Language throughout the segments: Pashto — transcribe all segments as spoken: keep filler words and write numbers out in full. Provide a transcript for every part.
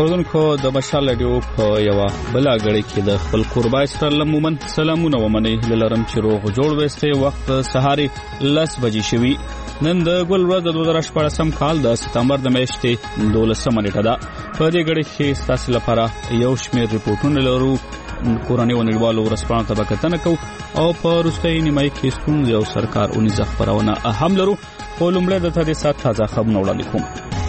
اوردونکو د مشال رادیو په یو بل غړي کې د خپل قربای سره لمومن سلامونه ومني لرم چې روغ جوړ وسته وخت سهاري لس بجې شوي نن د ګل ورځ د دوه زره شپږم کال د سپتمبر د میاشتې دولسمه نیټه ده په دې غړي کې ستاسو لپاره یو شمېر ریپورتونه لرو کورنۍ ونړیوالو ورسپانو ته کتنه کو او په روسي نیمای کې ستونزې او سرکار اونې ځخبرونه اهم لرو په لومړی د تدې سات تازه خبرونه وړاندې کوم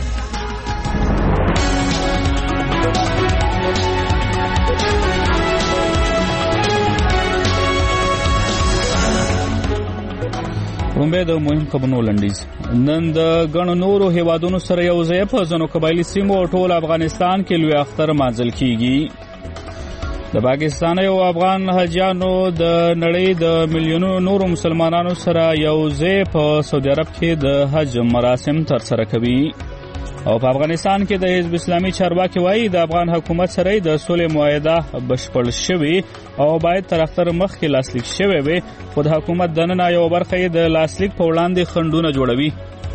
رومبه د مهم خبرونو لنډیز نن د غنو نورو هیوادونو سره یو ځای په ځنو قبایلی سیمو او ټول افغانستان کې لوی اختر مانځل کیږي د پاکستان او افغان حاجیانو د نړۍ د میلیونونو نورو مسلمانانو سره یو ځای په سعودي عرب کې د حج مراسم تر سره کوي او په افغانستان کې د حزب اسلامي چارواکي وایي د افغان حکومت سره د صلح معاهده بشپړ شوی او باید تر اختر مخکې لاسلیک شوی وي خو د حکومت دننه یو برخه د لاسلیک په وړاندې خنډونه جوړوي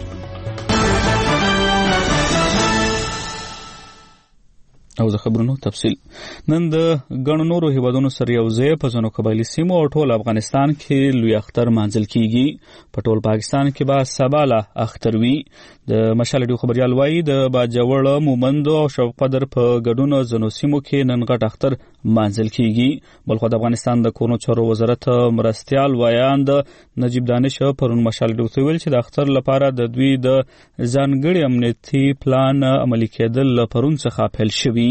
او د خبرونو تفصیل نن د غنو نورو هیوادونو سره یو ځای په ځنو قبایلی سیمو او ټول افغانستان کې لوی اختر مانځل کیږي په ټول پاکستان کې به سباله اختر وي د مشال رادیو خبريال وایي د باجوړ مومند او شوق قدر په ګډونو ځنو سیمو کې نن غټ اختر مانځل کیږي بلخو د افغانستان د کورونو چارو وزارت مرستيال وایاند نجیب دانش پرون مشال رادیو ویل چې د اختر لپاره د دوی د ځانګړي امنیتي پلان عملي کېدل پرون څخه پیل شوی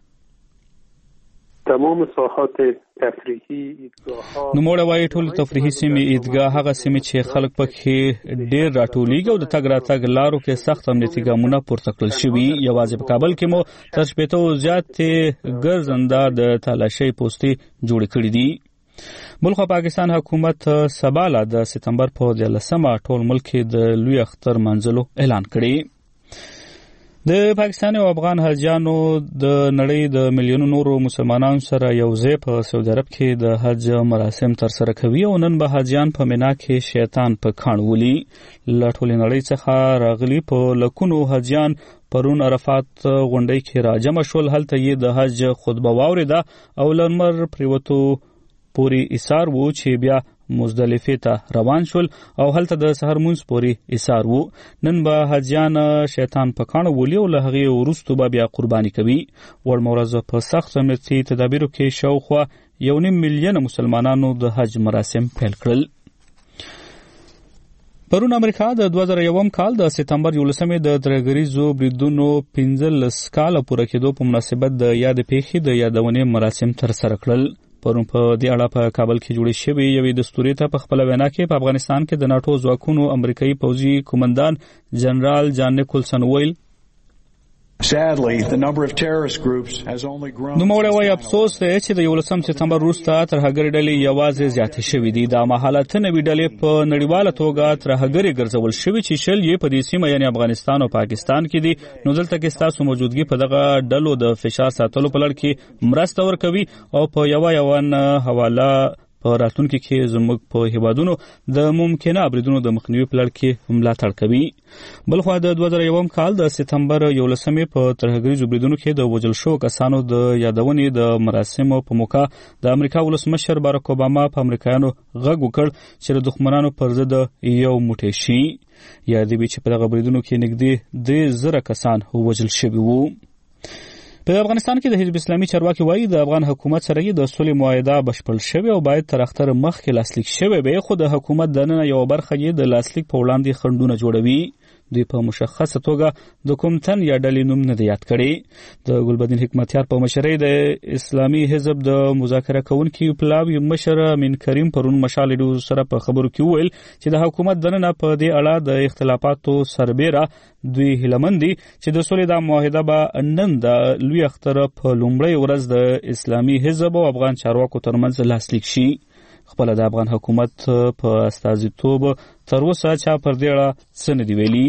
تمام ساحات تفریحي عیدګاه نو موږ وایي ټول تفریحي سیمې عیدګاه هغه سیمې چې خلک پکې ډېر راټولېږي او د تګ راتګ لارو کې سخت امنیتي ګامونه پورته کړل شوي یوازې په کابل کې مو تر شپېته زیاتې ګرځنده د تالاشۍ پوستې جوړې کړې دي بلخو پاکستان حکومت سباله د سپتمبر په دولسمه ټول ملک د لوی اختر منځلو اعلان کړی د پاکستان او افغان حاجیانو د نړۍ د میلیونونو نورو مسلمانانو سره یو ځای په سعودي عرب کې د حج مراسم تر سره کوي او نن به حاجیان په مینا کې شیطان په کاڼ ولي له ټولې نړۍ څخه راغلي په لکونو حاجیان پرون عرفات غونډۍ کې راجمع شول هلته یې د حج خطبه واوریده او لمر پریوتو پوری ایثار وو چې بیا مزدلفه ته روان شول او هلته د سحر مونږ پوری ایثار وو نن به حاجیان شیطان په کاڼ ولي او له هغه ورستو به بیا قرباني کوي ور مورز په سخت امنیتي تدابیرو کې شاوخوا یو نیم میلیون مسلمانانو د حج مراسم پیل کړل پرون امریکا د دوه زره یو کال د سپتمبر یولسمې د درګریزو بریدونو پنځلس کال پوره کېدو په مناسبت د یاد پیښې د یادونې مراسم تر سره کړل پرون په دې اړه په کابل کې جوړې شوې یوې دستوري ته په خپل وینا کې په افغانستان کې د ناتو ځواکونو امریکایي پوځي کمانډان جنرال جان نیکولسن ویل Sadly, the number of terrorist groups has only grown. نو موږ وایي افسوس دی چې د یولسم سپتمبر وروسته ترهګري ډلې یوازې زیاتې شوې دي دا مهالت نوې ډلې په نړیواله توګه ترهګري ګرځول شوې چې شل یې په دې سیمه یعنی افغانستان او پاکستان کې دي نو دلته کې ستاسو موجودګي په دغه ډلو د فشار ساتلو په لړ کې مرسته ورکوي او په یو یوان حواله په راتلونکي کې زموږ په هیوادونو د ممکنه بریدونو د مخنیوي په لړ کې ملاتړ کوي بلخو د دوه زره یو کال د سپتمبر یولسمې په ترهګریزو بریدونو کې د وژل شو کسانو د یادونې د مراسمو په موقع د امریکا ولسمشر باراک اوباما په امریکایانو غږ وکړ چې د دښمنانو پر ضد یو موټی شي یادوي چې په دغه بریدونو کې نږدې درې زره کسان وژل شوي وو په افغانستان کې د حزب اسلامي چارواکي وایي د افغان حکومت سره د صلح معاهده بشپړ شوی او باید تر اختر مخکې لاسلیک شوی وي خو د حکومت دننه یو برخه یې د لاسلیک په وړاندې خنډونه جوړوي دوی په مشخصه توګه د کوم تن یا ډلې نوم نه دی یاد کړی د ګلبدین حکمتیار په مشرۍ د اسلامي حزب د مذاکره کوونکي پلاوی مشر امین کریم پرون مشال رادیو سره په خبرو کې ویل چې د حکومت دننه په دې اړه د اختلافاتو سربېره دوی هیلمندي چې د صلح د معاهده به نن د لوی اختر په لومړۍ ورځ د اسلامي حزب او افغان چارواکو ترمنځ لاسلیک شي خپل د افغان حکومت په استازیتوب تر اوسه چا پر دې اړه څه نه دی ویلي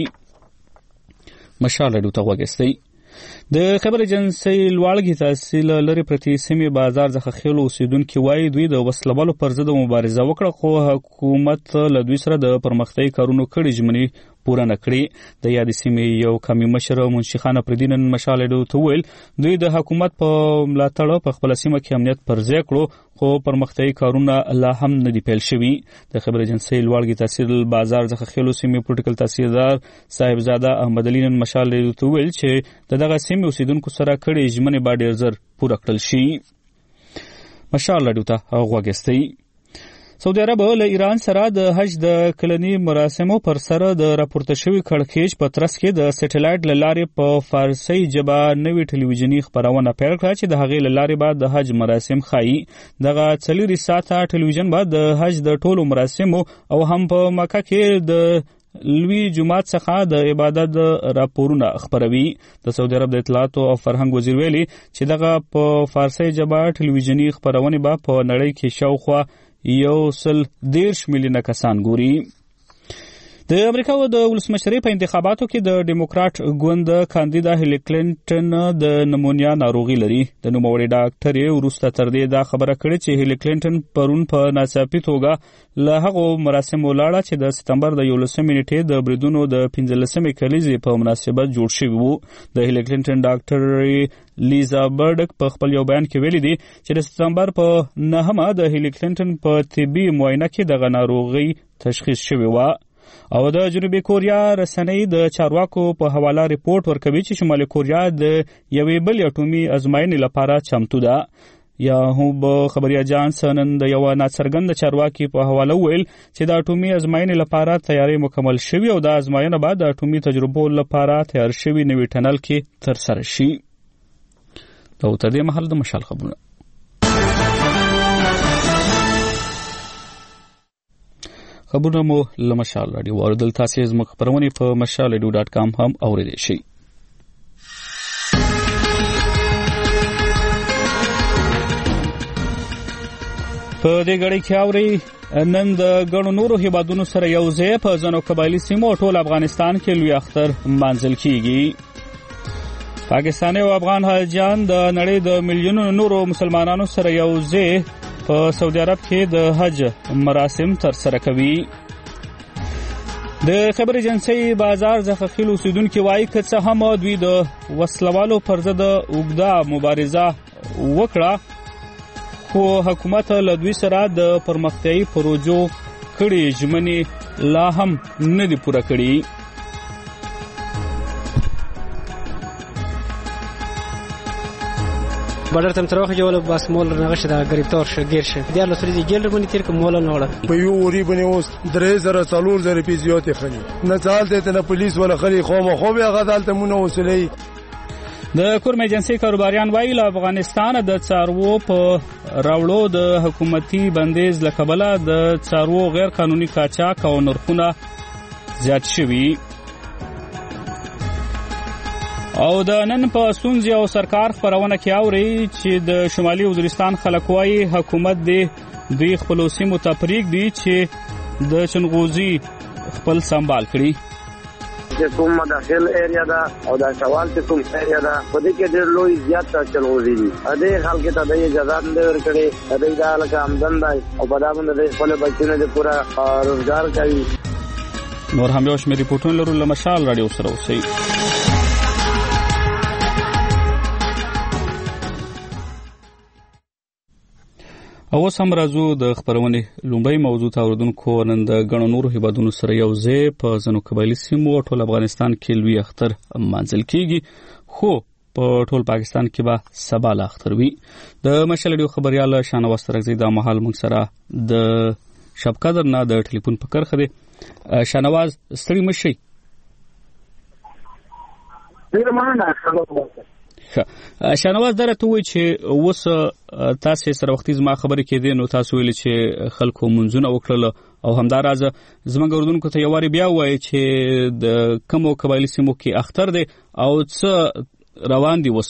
مشال رادیو ته وګورئ د خبر ایجنسی لوړګي تحصیل لري پرتی سیمه بازار څخه خېلو اوسیدونکو وایي دوی د وسلوالو پر ضد مبارزه وکړه خو حکومت له دوی سره د پرمختګ کارونو کړي ژمنې پوره نه کړي. د یادې سیمې یو قومي مشر منشي خان افریدي نن مشال راډیو ته وویل دوی د حکومت په ملاتړ په خپله سیمه کې امنیت پر ځای کړو خو پرمختیایي کارونه لا هم نه دي پیل شوي. د خبر ایجنسۍ لوړګي تحصیل بازار څخه خېلو سیمې پولیټیکل تحصیلدار صاحبزاده احمد علي نن مشال راډیو ته وویل چې د دغه سیمې اوسیدونکو سره کړي ژمنې به ډېر ژر پوره کړل شي. مشال راډیو ته غوږ ایستی. سعودي عرب له ایران سره د حج د کلني مراسمو پر سره د راپورته شوي کړکېچ په ترڅ کې د سټلایټ له لارې په فارسي ژبه نوې ټلویزیوني خپرونه پیل کړه چې د هغې له لارې به د حج مراسم ښایي. دغه څلوري ساعته ټلویزیون به د حج د ټولو مراسمو او هم په مکه کې د لوی جماعت څخه د عبادت راپورونه خپروي. د سعودي عرب د اطلاعاتو او فرهنګ وزیر ویلي چې دغه په فارسي ژبه ټلویزیوني خپرونې به په نړۍ کې شاوخوا یو سل دیرش میلیونه کسان ګوري. د امریکا د ولسمشرۍ په انتخاباتو کې د ډیموکراټ ګوند کاندیدا هیلي کلینټن د نمونیا ناروغي لري. د نوموړې ډاکټر یې وروسته تر دې دا خبره کړې چې هیلي کلینټن پرون په ناڅاپي توګه له هغو مراسمو لاړه چې د سپتمبر د یولسمې نیټې د بریدونو د پنځلسمې کلیزې په مناسبت جوړ شوي وو. د هیلي کلینټن ډاکټر لیزا برډک په خپل یو بیان کې ویلي دي چې د سپتمبر په نهمه د هیلي کلینټن په طبي معاینه کې دغه ناروغي تشخیص شوې وه. او د جنوبي کوریا رسنۍ د چارواکو په حواله ریپورت ورکوي چې شمالي کوریا د یوې بلې اټومي ازموینې لپاره چمتو ده. یا هم خبري اجانس نن د یو ناڅرګند چارواکي په حواله ویل چې د اټومي ازموینې لپاره تیاری مکمل شوی او د ازموینه بعد د اټومي تجربو لپاره تیار شوی نوې ټنل کې تر سره شي. دا تر دې مهال د مشال خبرونه. خبرونه مو له مشال راډیو واردل. تاسې زموږ خپرونې په مشال راډیو ډاټ کام هم اوریدلی شئ. په دې غړي کې اوري نن د ګڼو نورو هیوادونو سره یو ځای په ځینو قبایلي سیمو ټول افغانستان کې لوی اختر منځل کیږي. پاکستاني او افغان حاجیان د نړۍ د میلیونونو نورو مسلمانانو سره یو ځای په سعودي عرب کې د حج مراسم تر سره کوي. د خبر ایجنسۍ بازار څخه خېل اوسیدونکي وایي که څه هم دوی د وسلوالو پر ضد اوږده مبارزه وکړه خو حکومت له دوی سره د پرمختیایي پروژو کړي ژمنې لا هم نه دي پوره کړي. بادر تم تروخ جوړ بس مول نغش دا گرفتار شه گیر شه د الله سړي جیل باندې تیر کوم مول نه وړه په یو وری باندې اوس درې زره څلور زره پیزیات خلی نه ځالته نه پولیس ولا خلی خو مخ خو به غدالته مونږ وسلې. د کورم ایجنسۍ کاروباریان وایي له افغانستان د څاروو په راوړو د حکومتي بندیز له کبله د څاروو غیر قانوني قاچاق او نرخونه زیات شوي. او د نن په ستونزې او سرکار خپرونه کې اوري چې د شمالي وزیرستان خلک وایي حکومت دې دوی خپلو سیمو ته پرېږدي چې د چنغوزي خپل سنبال کړي. چې کوم مداخل ایریا ده او دا سوال چې کوم ایریا ده په دې کې ډېر لوی زیات چنغوزي دي. دې خلک ته د اجازه نه ورکړي د دې دا لکه آمدن دی او په دا باندې خپل بچونه د پورا روزګار کوي. نور هم یو شمېر ریپورټونه لرو له مشال راډیو سره اوسئ. او اوس هم راځو د خپرونې لومړی موضوع ته اوریدونکو. نن د ګڼو نورو هیوادونو سره یو ځای په ځینو قبایلي سیمو ټول افغانستان کې لوی اختر منځل کیږي خو په ټول پاکستان کې به سبا لا اختر وي. د مشال راډیو خبريال شانواز ترغزي د مهال موږ سره د شب قدر نه د ټلیفون په کرخه دی. شانواز ستړي مشي. ډیر مننه. شانواز درته وایي چې اوس تاسې سره وختي زما خبرې کېدې نو تاسو ویلي چې خلکو منځونه وکړل او همداراز زموږ اردوونکو ته یو وارې بیا ووایي چې د کومو قبایلي سیمو کې اختر دی او څه روان دي اوس.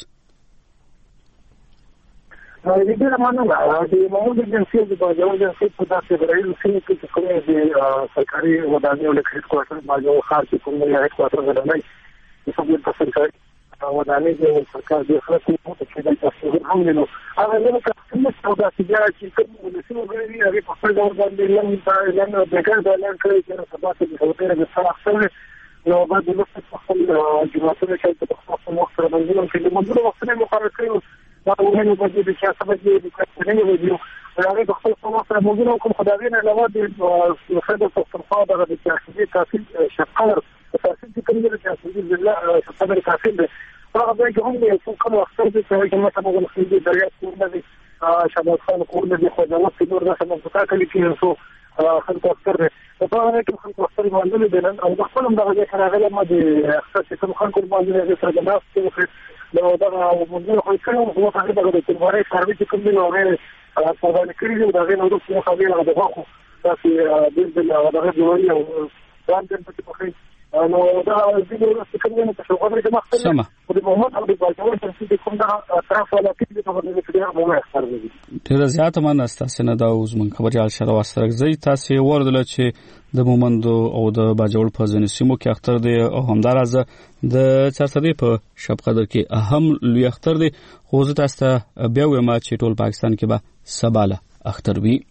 ډېره مننه. د معمول ایجنسۍ د باجوړ ایجنسۍ په داسې غړیو سیمو کې چې کومې د سرکاري ودانیو لکه هېډ کوارټر باجوړ ښار کې کوم هېډ کوارټر ودانۍ د سبوت په سرکاري ودانۍ د سرکار د خلکو په کې د تاسو هم نو هغه نو کومه سودا چې کوم د سیمو غړي هغه په خپل ډول باندې لږ لږ د ګر د لږ کړی چې سبا ته د هوټل د سره سره نو بعد د خپل جماعتونو چې په خپل وخت سره باندې چې د منځو وختونه مقرر کړو دا ونه په دې چې څه به دې کړنې ویډیو راغی د خپل وخت سره موږ کوم خدای نه علاوه د خدای پښتونخوا د سیاسي تحصیل شقر تحصیل چې کوم د سیاسي ضلع شقر تحصیل ده هغه به هم د څو کوم وخت چې چې مثلا موږ خپل د دریا کورنه دي شمال خان کورنه دي خو دا وخت نور نه سم په کلی کې څو خلک اکثر په هغه کې خلک اکثر باندې دي او د خپل دغه راغلی ما د اختصاصي کوم خلک باندې سره د ناس څخه نو دا موږ خو کله هو هغه دغه د تلوارې سروي چې کوم دی نو هغه په باندې کړی دا غو د څه خبرې هغه دغه تاسو د دې دغه جوړی او ځان دې په خې نو دا د دې څه کوم نه څه خبرې د مختلف او د محمد او د باجوړ چې کوم دا طرف ولا کې د خبرې کې هغه مو اختر دي ډیر زیات مننه تاسو نه دا اوس من خبريال شره واسترګ تاسو وردل چې د مومندو او د باجوړ په ځینو سیمو کې اختر دی او همدارازه د چارسدې په شب قدر کې اهم لوی اختر دی خو زه تاسو ته بیا وایم چې ټول پاکستان کې به سباله اختر وي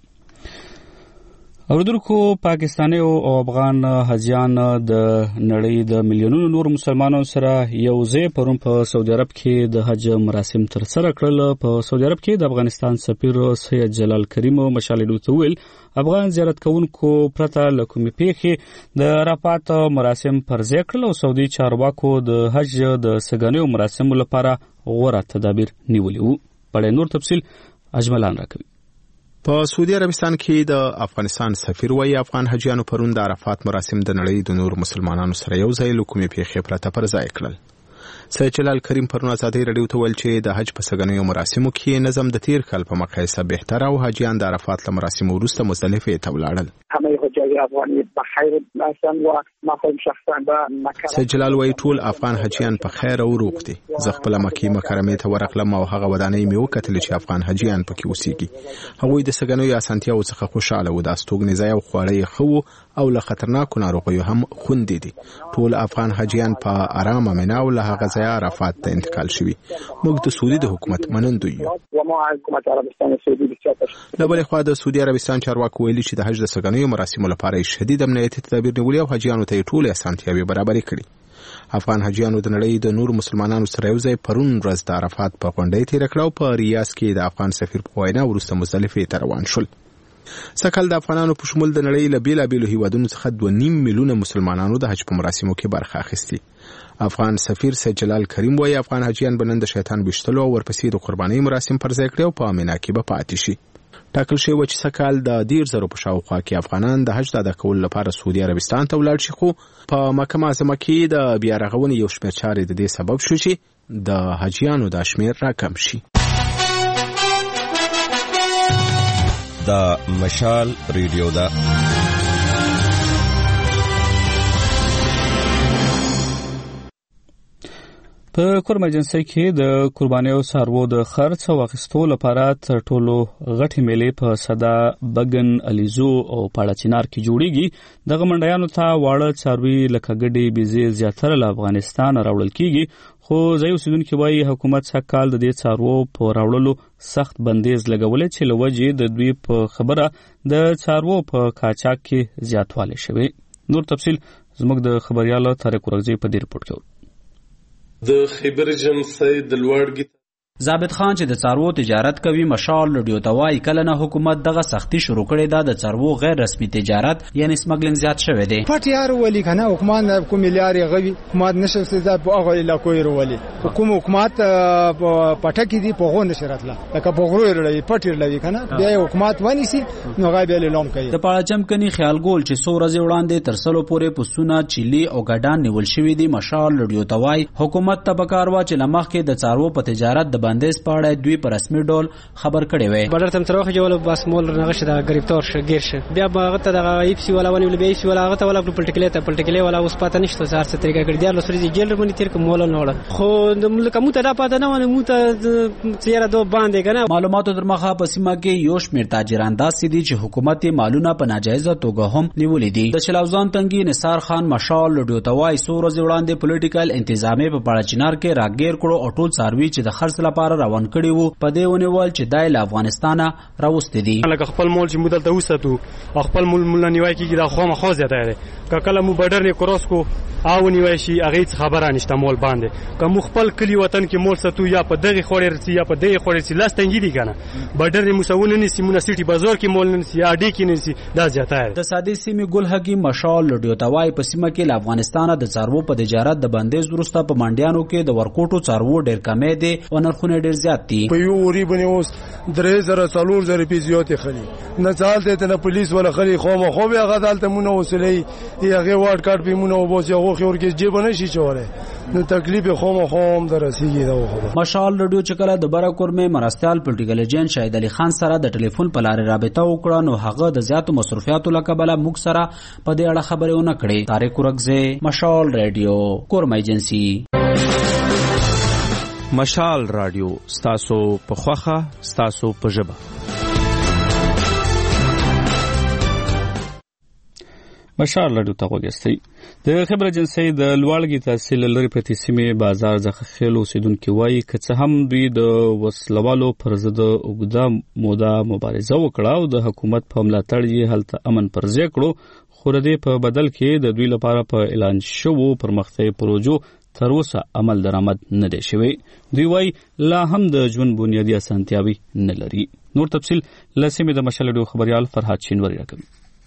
اوردونکو پاکستاني او افغان حاجیان د نړۍ د میلیونونو نور مسلمانانو سره یو ځای پرون په سعودي عرب کې د حج مراسم ترسره کړل په سعودي عرب کې د افغانستان سفیر سید جلال کریم مشالډو تویل افغان زیارت کوونکو پرته لکومي پیخي د عرفات مراسم پر ځای کړل او سعودي چارواکو د حج د سګنیو مراسم لپاره غوره تدابیر نیولي وو په نور تفصیل اجملان راکوي په سعودي عربستان کې د افغانستان سفیر وایي افغان حجیانو پرون د عرفات مراسم د نړۍ د نور مسلمانانو سره یو ځای لکومي پیښې پرته پر ځای کړل سید جلال کریم پرون ازادي رادیو ته ویل چې د حج په سګنیو مراسمو کې نظم د تیر کال په مقایسه بهتر او حجیان د عرفات له مراسمو وروسته مزدلفه ته ولاړل همه حجاج افغانی بخیر هستند و ما خودم شخصا به مکه سید جلال وایي ټول افغان حجیان په خیر او روغ دي زه خپل مکه مکرمه ته ورغلم او هغه ودانۍ مې وکتل چې افغان حجیان پکې اوسېږي هغوی د سګنیو اسانتیاو څخه خوشاله و د استوګنځای او خواړې خو او له خطرناکو ناروغیو هم خوندې دي ټول افغان حجیان په آرامه منا او له هغه ځایه عرفات ته انتقال شوي موږ د سعودي د حکومت منندوی یو له بلې خوا د سعودي عربستان چارواکو ویلي چې د حج د سګنیو مراسمو لپاره شدید امنیتي تدابیر نیولي او حجیانو ته ټولې اسانتیاوې برابرې کړي افغان حجیانو د نړۍ د نور مسلمانانو سره یو ځای پرون ورځ د عرفات په غونډۍ تېره کړه او په ریاض کې د افغان سفیر په وینا وروسته مزدلفې ته روان شول سکهال د افغانانو په شمول د نړۍ له بیلابیلو هیوادونو څخه دوه نیم میلیونه مسلمانانو د حج په مراسمو کې برخه اخیستې افغان سفیر سید جلال کریم وایي افغان حجیان به نن د شیطان ویشتلو او ورپسې د قربانۍ مراسم پر ځای کړي او په مینا کې به پاتې شي ټاکل شوی و چې سکهال د ډېر زرو په شاوخوا کې افغانان د حج د ادا کولو لپاره سعودي عربستان ته ولاړ شي خو په مکه معظمه کې د بیا رغونې یو شمېر چارې د دې سبب شو چې د حجیانو دا شمېر راکم شي دا مشال ریډیو دا په کورم ایجنسی کې د قربانیو سارو د خرڅ او اخیستو لپاره تر ټولو غټي میلې په صدا بګن الیزو او پاړچینار کې جوړیږي دغه منډیانو ته واړه څاروي لکه ګډي بيزي زیاتره له افغانستان راوړل کیږي خو ځای اوسیدونکو وايي حکومت څخه کال د دې څارو په راوړلو سخت بندیز لګولې چې لوجې د دوی په خبره د څارو په کاچاک کې زیاتواله شوی نور تفصیل زموږ د خبريال طارق ورغزي په دې رپورت کې د خیبر جنسي د لوړګي ثابت خان چې د څارو تجارت کوي مشال رادیو توای کله نه حکومت دغه سختی شروع کړي دا د څارو غیر رسمي تجارت یعنی سمګلینګ زیات شوی دی پټیار ولی کنه حکومت کوم ملياري غوي حکومت نشه ستاسو په هغه علاقو یې ولی حکومت حکومت پټکی دی په غون شرطله لکه په غرو لري پټیر لوي کنه بیا حکومت ونی سي نو غا به لوم کوي د پاړچم کني خیال ګول چې سو ورځې وړاندې ترسلو پورې پسونه چيلي او ګډان نیول شوی دی مشال رادیو توای حکومت تبکار وا چې لمخ کې د څارو په تجارت د بندیز پاړه دوی پر رسمي ډول خبر کړي وي بلر تم تروخه جوړ بس مول نغشه د غریبتور شه گیر شه بیا هغه ته د ایپسی ولا ونی بیا ایپسی ولا هغه ته ولا پولیټیکل ته پولیټیکل ولا اوس پاتې نشته سار څه طریقه کړی دی لسري جیل باندې تیر کوم مول نه وړه خو د ملک مو ته دا پاتې نه ونه مو ته چیرې دو باندې کنه معلوماتو در مخه په سیمه کې یو شمېر تاجران داسې دي چې حکومت مالونه په ناجایزه توګه هم نیولې دي د چلاوزان تنګي نثار خان مشال رادیو توای سو ورځې وړاندې پولیټیکل انتظامی په پاړچینار کې راګیر کړو او ټول سروي چې د خرڅ لپاره روان کړي وو په دې ونیول چې دای له افغانستانه راوستي دي. لکه خپل مول چې مدلته وساتو خپل مول مول نیوای کیږي دا خو مخه زیاته ده کله مو بډر نه کروس کو او نیوای شي هغه خبره نشته مول باندې کوم خپل کلی وطن کې مول ستو یا په دغه خوري رسي یا په دغه خوري رسي لاس تنګي دي کنه بډر مسونه نسی مونسټي بازار کې مول نسی یا ډی کې نسی دا زیاته ده. د سادي سیمې ګل حقي مشال لډیو توای په سیمه کې له افغانستانه د څارو په تجارت د بندیز وروسته په منډیانو کې د ورکوټو څارو ډیر کمې دي او نرخونه ډیر زیات دي. په یو وری باندې اوس درې زره څلور زره پیسې خلی نه ځالته ته نه پولیس ولا خلی خو مو خو بیا غدالته مونږ وسلې یغه وارد کارت به مونږ وبوس یو خو ورګه جيب نه شي چوره نو تکلیف خو مو خو هم درسیږي دا خو. مشال لډیو چې کله د برکور مې مرستيال پولیټیکل ایجنټ شاهد علي خان سره د ټلیفون په لارې رابطه وکړه نو هغه د زیاتو مصرفیاتو لکبله موږ سره په دې اړه خبرې ونه کړې. طارق ورغزه مشال رادیو کورم ایجنسی. مشال رادیو ستاسو په خوخه ستاسو په ژبه. مشال رادیو ته وګورئ. د خبر ایجنسی د لوړګي تحصیل لري پرتی سیمه بازار ځخه خېلو اوسیدونکو وایي که څه هم دوی د وسلوالو پر ضد اوږده موده مبارزه وکړه او د حکومت په ملاتړ یې هلته امن پرځای کړو خو د دې په بدل کې د دوی لپاره په اعلان شوو پرمختیايي پروژو تر اوسه عمل درآمد نه دی شوی. دوی وایي لا هم د ژوند بنیادي اسانتیاوي نه لري. نور تفصیل له سیمې د مشال رادیو خبريال فرهاد شینواری راکوي.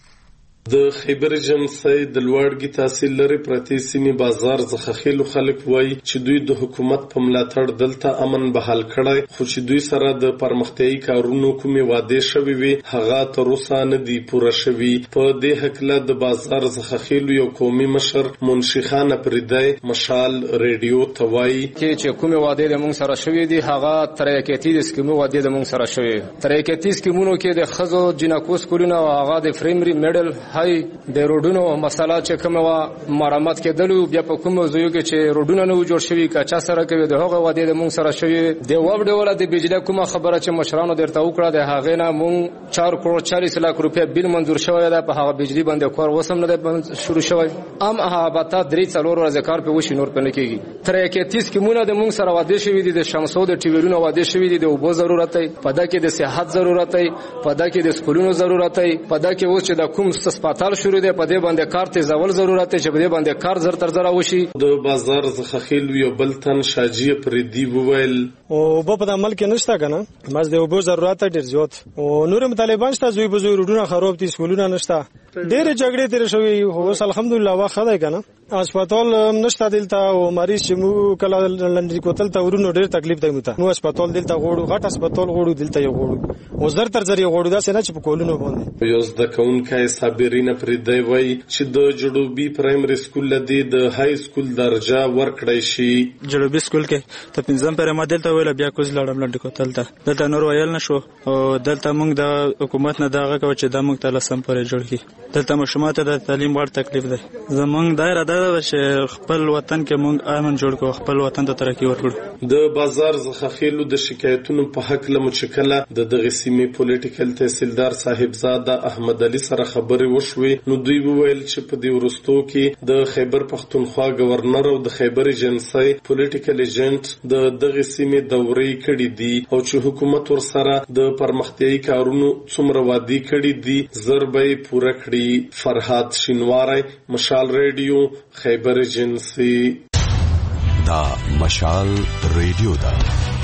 د خیبر جمسای د لوړګي تحصیل لري پرتی سیمه بازار څخه خېلو خلک وایي چې دوی د حکومت په ملاتړ دلته امن بحال کړای خو چې دوی سره د پرمختیايي کارونو کومې وعده شوي وي هغه تر اوسه نه دي پوره شوي. په دې حکله د بازار څخه خېلو یو قومي مشر منشي خان پردای مشال رادیو توای چې کومې وعده د مونږ سره شوي دي هغه ترېکېتی د سکیمو وعده د مونږ سره شوي ترېکېتی سکیمونو کې د خزو جنکو سکولونه او هغه د پرایمري میډل هاي د روډونو مسله چې کومه وا مرمت کېدلو بیا په کوم ځایو کې چې روډونه نه جوړ شوي کچا سره کوي د هغه وعده د مونږ سره شوي د وب ډول د بجلی کومه خبره چې مشرانو درته وکړه د هغه نه مونږ چار کروڑ چالیس لک روپیا بیل منظور شوی دا په هغه بجلی باندې کار وسم نه شروع شوی ام هغه بتا درې څلور ورځې کار په وشي نور پنه کېږي تر کې تیس کې مونږ د مونږ سره وعده شوی دي د شمسو د ټیویرونو وعده شوی دي د اوبو ضرورت دی په دا کې د صحت ضرورت دی په دا کې د سکولونو ضرورت دی په دا کې اوس چې د کوم هسپتال شروع دی په دې باندې کار ته زول ضرورت دی چې په دې باندې کار زر تر زر وشي. د بازار څخه خېلو یو بلتن شاجی پر دی وویل او په د عمل کې نشته کنه مز د اوبو ضرورت ډیر زیات او نور طالبان شته زوی بزوی روډونه خراب دي سکولونه نشته ډېر جګړې تیر شوی هو الحمدلله واخه ده کنه هسپتال نشته دلته او مریض چې مو کله لندري کوتل ته ورونو ډېر تکلیف دی مته نو هسپتال دلته غوړو غټ هسپتال غوړو دلته یو غوړو او زر تر زر یو غوړو دا څنګه چې په کولونو باندې یو ځد کونکای صابرینه پر دی وای چې د جړوبي پرایمري سکول لدی د های سکول درجه ورکړی شي. جړوبي سکول کې ته پنځم پر ما دلته ویل بیا کوز لړم لندري کوتل ته دلته نور ویل نشو او دلته موږ د حکومت نه داغه کو چې د موږ ته لسم پر جوړ کی دلته مشمات د تعلیم ور تکلیف ده زمونږ دایره ده چې خپل وطن کې موږ امن جوړ کو خپل وطن ته ترقی ورکړو. د بازار څخه خېلو د شکایتونو په حق له مچکله د دغه سیمې پولیټیکل تحصیلدار صاحبزاده احمد علي سره خبرې وشوې نو دوی وویل چې په دې ورستو کې د خیبر پختونخوا گورنر او د خیبر ایجنسی پولیټیکل ایجنټ د دغه سیمې دورې کړې دي او چې حکومت ور سره د پرمختیايي کارونو څومره وادي کړې دي ضربې پوره کړې. فرهاد شینواری مشال رادیو خیبر ایجنسی. دا مشال رادیو دا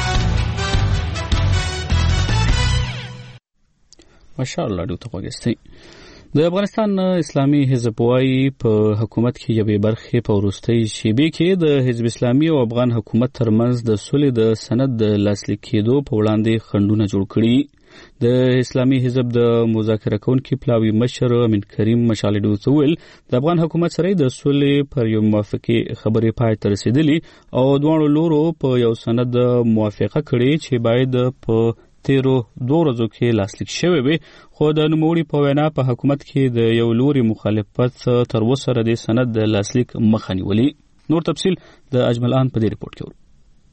مشال رادیو ته وګورئ. د افغانستان اسلامي حزب وايي په حکومت کې یوې برخې په وروستۍ شیبې کې د حزب اسلامي او افغان حکومت ترمنځ د سولې د سند د لاسلیک کېدو په وړاندې خنډونه جوړ کړي. د اسلامي حزب د مذاکره کوونکي پلاوي مشر امین کریم مشالډو ویل د افغان حکومت سره د سولې پر یو موافقه خبرې پای ته رسیدلې او دوه لورو په یو سند موافقه کړې چې باید په تیرو دوه ورځو کې لاسلیک شوی وي خو د نوموړي په وینا په حکومت کې د یو لوري مخالفت تر اوسه د سند د لاسلیک مخه نیولې. نور تفصیل د اجمل آن په دې ریپورت کې.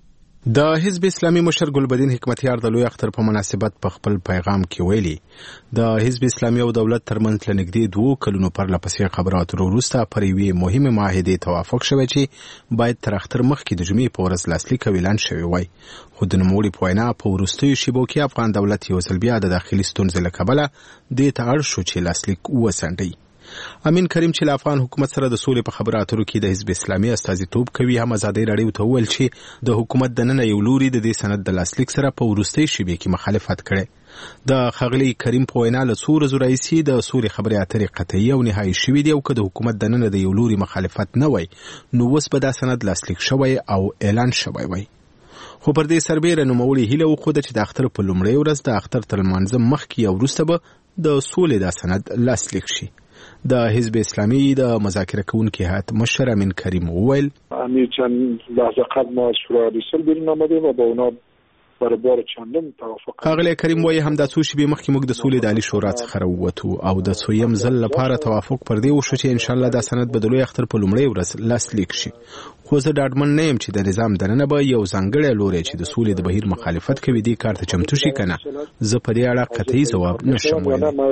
د حزب اسلامي مشر ګلبدین حکمتیار د لوی اختر په مناسبت په خپل پیغام کې ویلي د حزب اسلامي او دولت ترمنځ لنګدي دوه کلونو پر لپسې خبرو اترو وروسته پر یوې مهمه معاهده توافق شوی چې باید تر اختر مخکې د جمعې په ورځ لاسلیک اعلان شوی وای خو د نوموړي په وینا په وروستیو شیبو کې افغان دولت یو ځل بیا د داخلي ستونزې له کبله دې ته اړ شو چې لاسلیک وسنډي. امین کریم چې له افغان حکومت سره د سولې په خبرو اترو کې د حزب اسلامي استازیتوب کوي هم ازادي راډیو ته وویل چې د حکومت دننه یو لوري د دې سند د لاسلیک سره په وروستي شیبې کې مخالفت کړي. د ښاغلي کریم په وینا له څو ورځو راهیسې د سولې خبرې اترې قطعي او نهایي شوي دي او که د حکومت دننه د یو لوري مخالفت نه وای نو اوس به دا سند لاسلیک شوی او اعلان شوی وای. خو پر دې سربېره نوموړي هیله وښوده چې د اختر په لومړۍ ورځ د اختر تر لمانځه مخکې او وروسته به د سولې دا سند لاسلیک شي. د حزب اسلامي د مذاکره کوونکي هیئت مشر امین کریم وویل امیر چند لحظه قبل ما شورا رئیسل بیرون آمدیم و با اونا برای بار چندم توافق. ښاغلی کریم وایي همدا څو شیبې مخکې موږ د سولې د عالي شورا څخه راووتو او د څویم ځل لپاره توافق پر دې وشو چې انشاءالله دا سند به د لوی اختر په لومړۍ ورځ لاسلیک شي. خو زه ډاډمن نه یم چې د نظام دننه به یو ځانګړی لوری چې د سولې د بهیر مخالفت کوي دې کار ته چمتو شي که نه زه په دې اړه قطعي ځواب نشم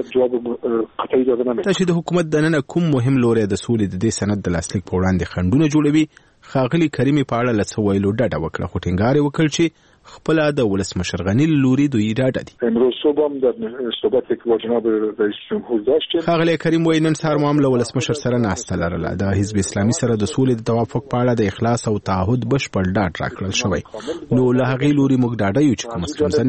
ویلی. دا چې د حکومت دننه کوم مهم لوری د سولې د دې سند د لاسلیک په وړاندې خنډونه جوړوي ښاغلي کریمې په اړه له څه ویلو ډډه وکړه خو ټینګار یې وکړ چې خپله د ولسمشر غني لوري دوی ډاډه دي. امروز صبح هم در صحبتی که با جناب رئیس جمهور داشتیم ښاغلی کریم وایي نن سهار مو هم له ولسمشر سره ناسته لرله. د حزب اسلامي سره د سولې د توافق په اړه د اخلاص او تعهد بشپړ ډاډ راکړل شوی نو له هغې لوري موږ ډاډه یو چې کومه ستونزه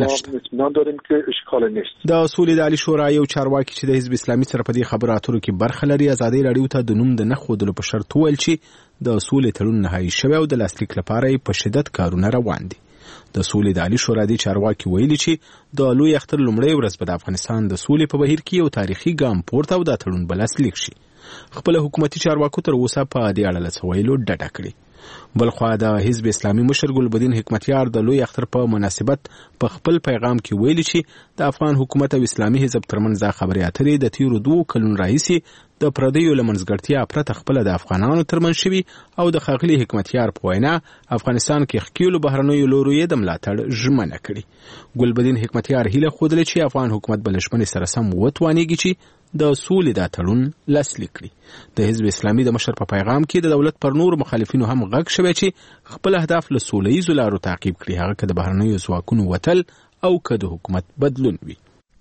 نشته. د سولې د عالي شورا یو چارواکي چې د حزب اسلامي سره په دې خبرو اترو کې برخه لري ازادي راډیو ته د نوم د نه ښودلو په شرط وویل چې د سولې تړون نهایي شوی او د لاسلیک لپاره یې په شدت کارونه روان دي. د سولې د عالي شورا دې چارواکي ویلي چې د لوی اختر لومړۍ ورځ به د افغانستان د سولې په بهیر کې یو تاریخي ګام پورته او دا تړون به لاسلیک شي. خپل حکومتي چارواکو تر اوسه په دې اړه له څه ویلو ډډه کړې. بلخوا د حزب اسلامي مشر ګلبدین حکمتیار د لوی اختر په مناسبت په خپل پیغام کې ویلي چې د افغان حکومت او اسلامي حزب ترمنځ دا خبرې اترې د تیرو دوو کلونو راهیسې د پردیو له منځګړتیا پرته خپله د افغانانو ترمنځ شوي او د ښاغلي حکمتیار په وینا افغانستان کې ښکېلو بهرنیو لورو یې د ملاتړ ژمنه کړې. ګلبدین حکمتیار هیله ښودلې چې افغان حکومت به له ژمنې سره سم وتوانېږي چې د سولې دا تړون لاسلیک کړي. د حزب اسلامي د مشر په پیغام کې د دولت پر نور مخالفینو هم غږ شوی چې خپل اهداف له سوله ییزو لارو تعقیب کړي هغه که د بهرنیو ځواکونو وتل او که د حکومت بدلون وي.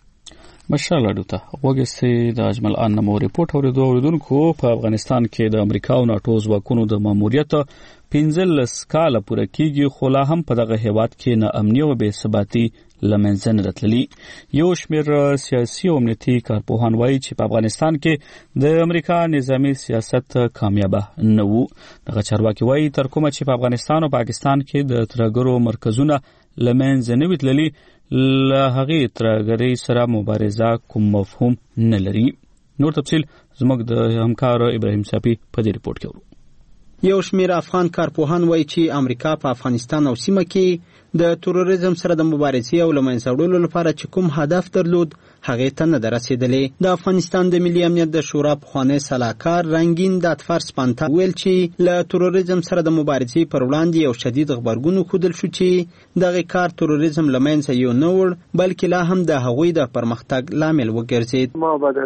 مشال اډو ته وګورئ د اجمل ان نمو ریپورت اوریدو اوریدونکو په افغانستان کې د امریکا او ناتو ځواکونو د ماموریت پنځلس کاله پوره کیږي خو لا هم په دغه هیواد کې نه امني او بې ثباتي لمنځه نه راتللي. یو شمېر سیاسي او امنیتي کارپوهان وایي چې په افغانستان کې د امریکا نظامي سیاست کامیابه نه وو. دغه چارواکي وایي تر کومه چې په افغانستان او پاکستان کې د ترهګرو مرکزونه لمنځه نه وي تللي له هغې ترهګرۍ سره مبارزه کوم مفهوم نه لري. نور تفصیل زموږ د همکار ابراهیم صافي په دې ریپورت کې ورو. یو شمېر افغان کارپوهان وایي چې امریکا په افغانستان او سیمه کې د تروریزم سره د مبارزې او له منځه وړلو لپاره چې کوم هدف درلود هغې ته نه ده رسېدلی. د افغانستان د ملي امنیت د شورا پخوانی سلاکار رنګین دادفر سپانته ویل چې له تروریزم سره د مبارزې پر وړاندې یو شدید غبرګون وښودل شو چې دغه کار تروریزم له منځه یو نه وړ بلکې لا هم د هغوی د پرمختګ لامل وګرځېد.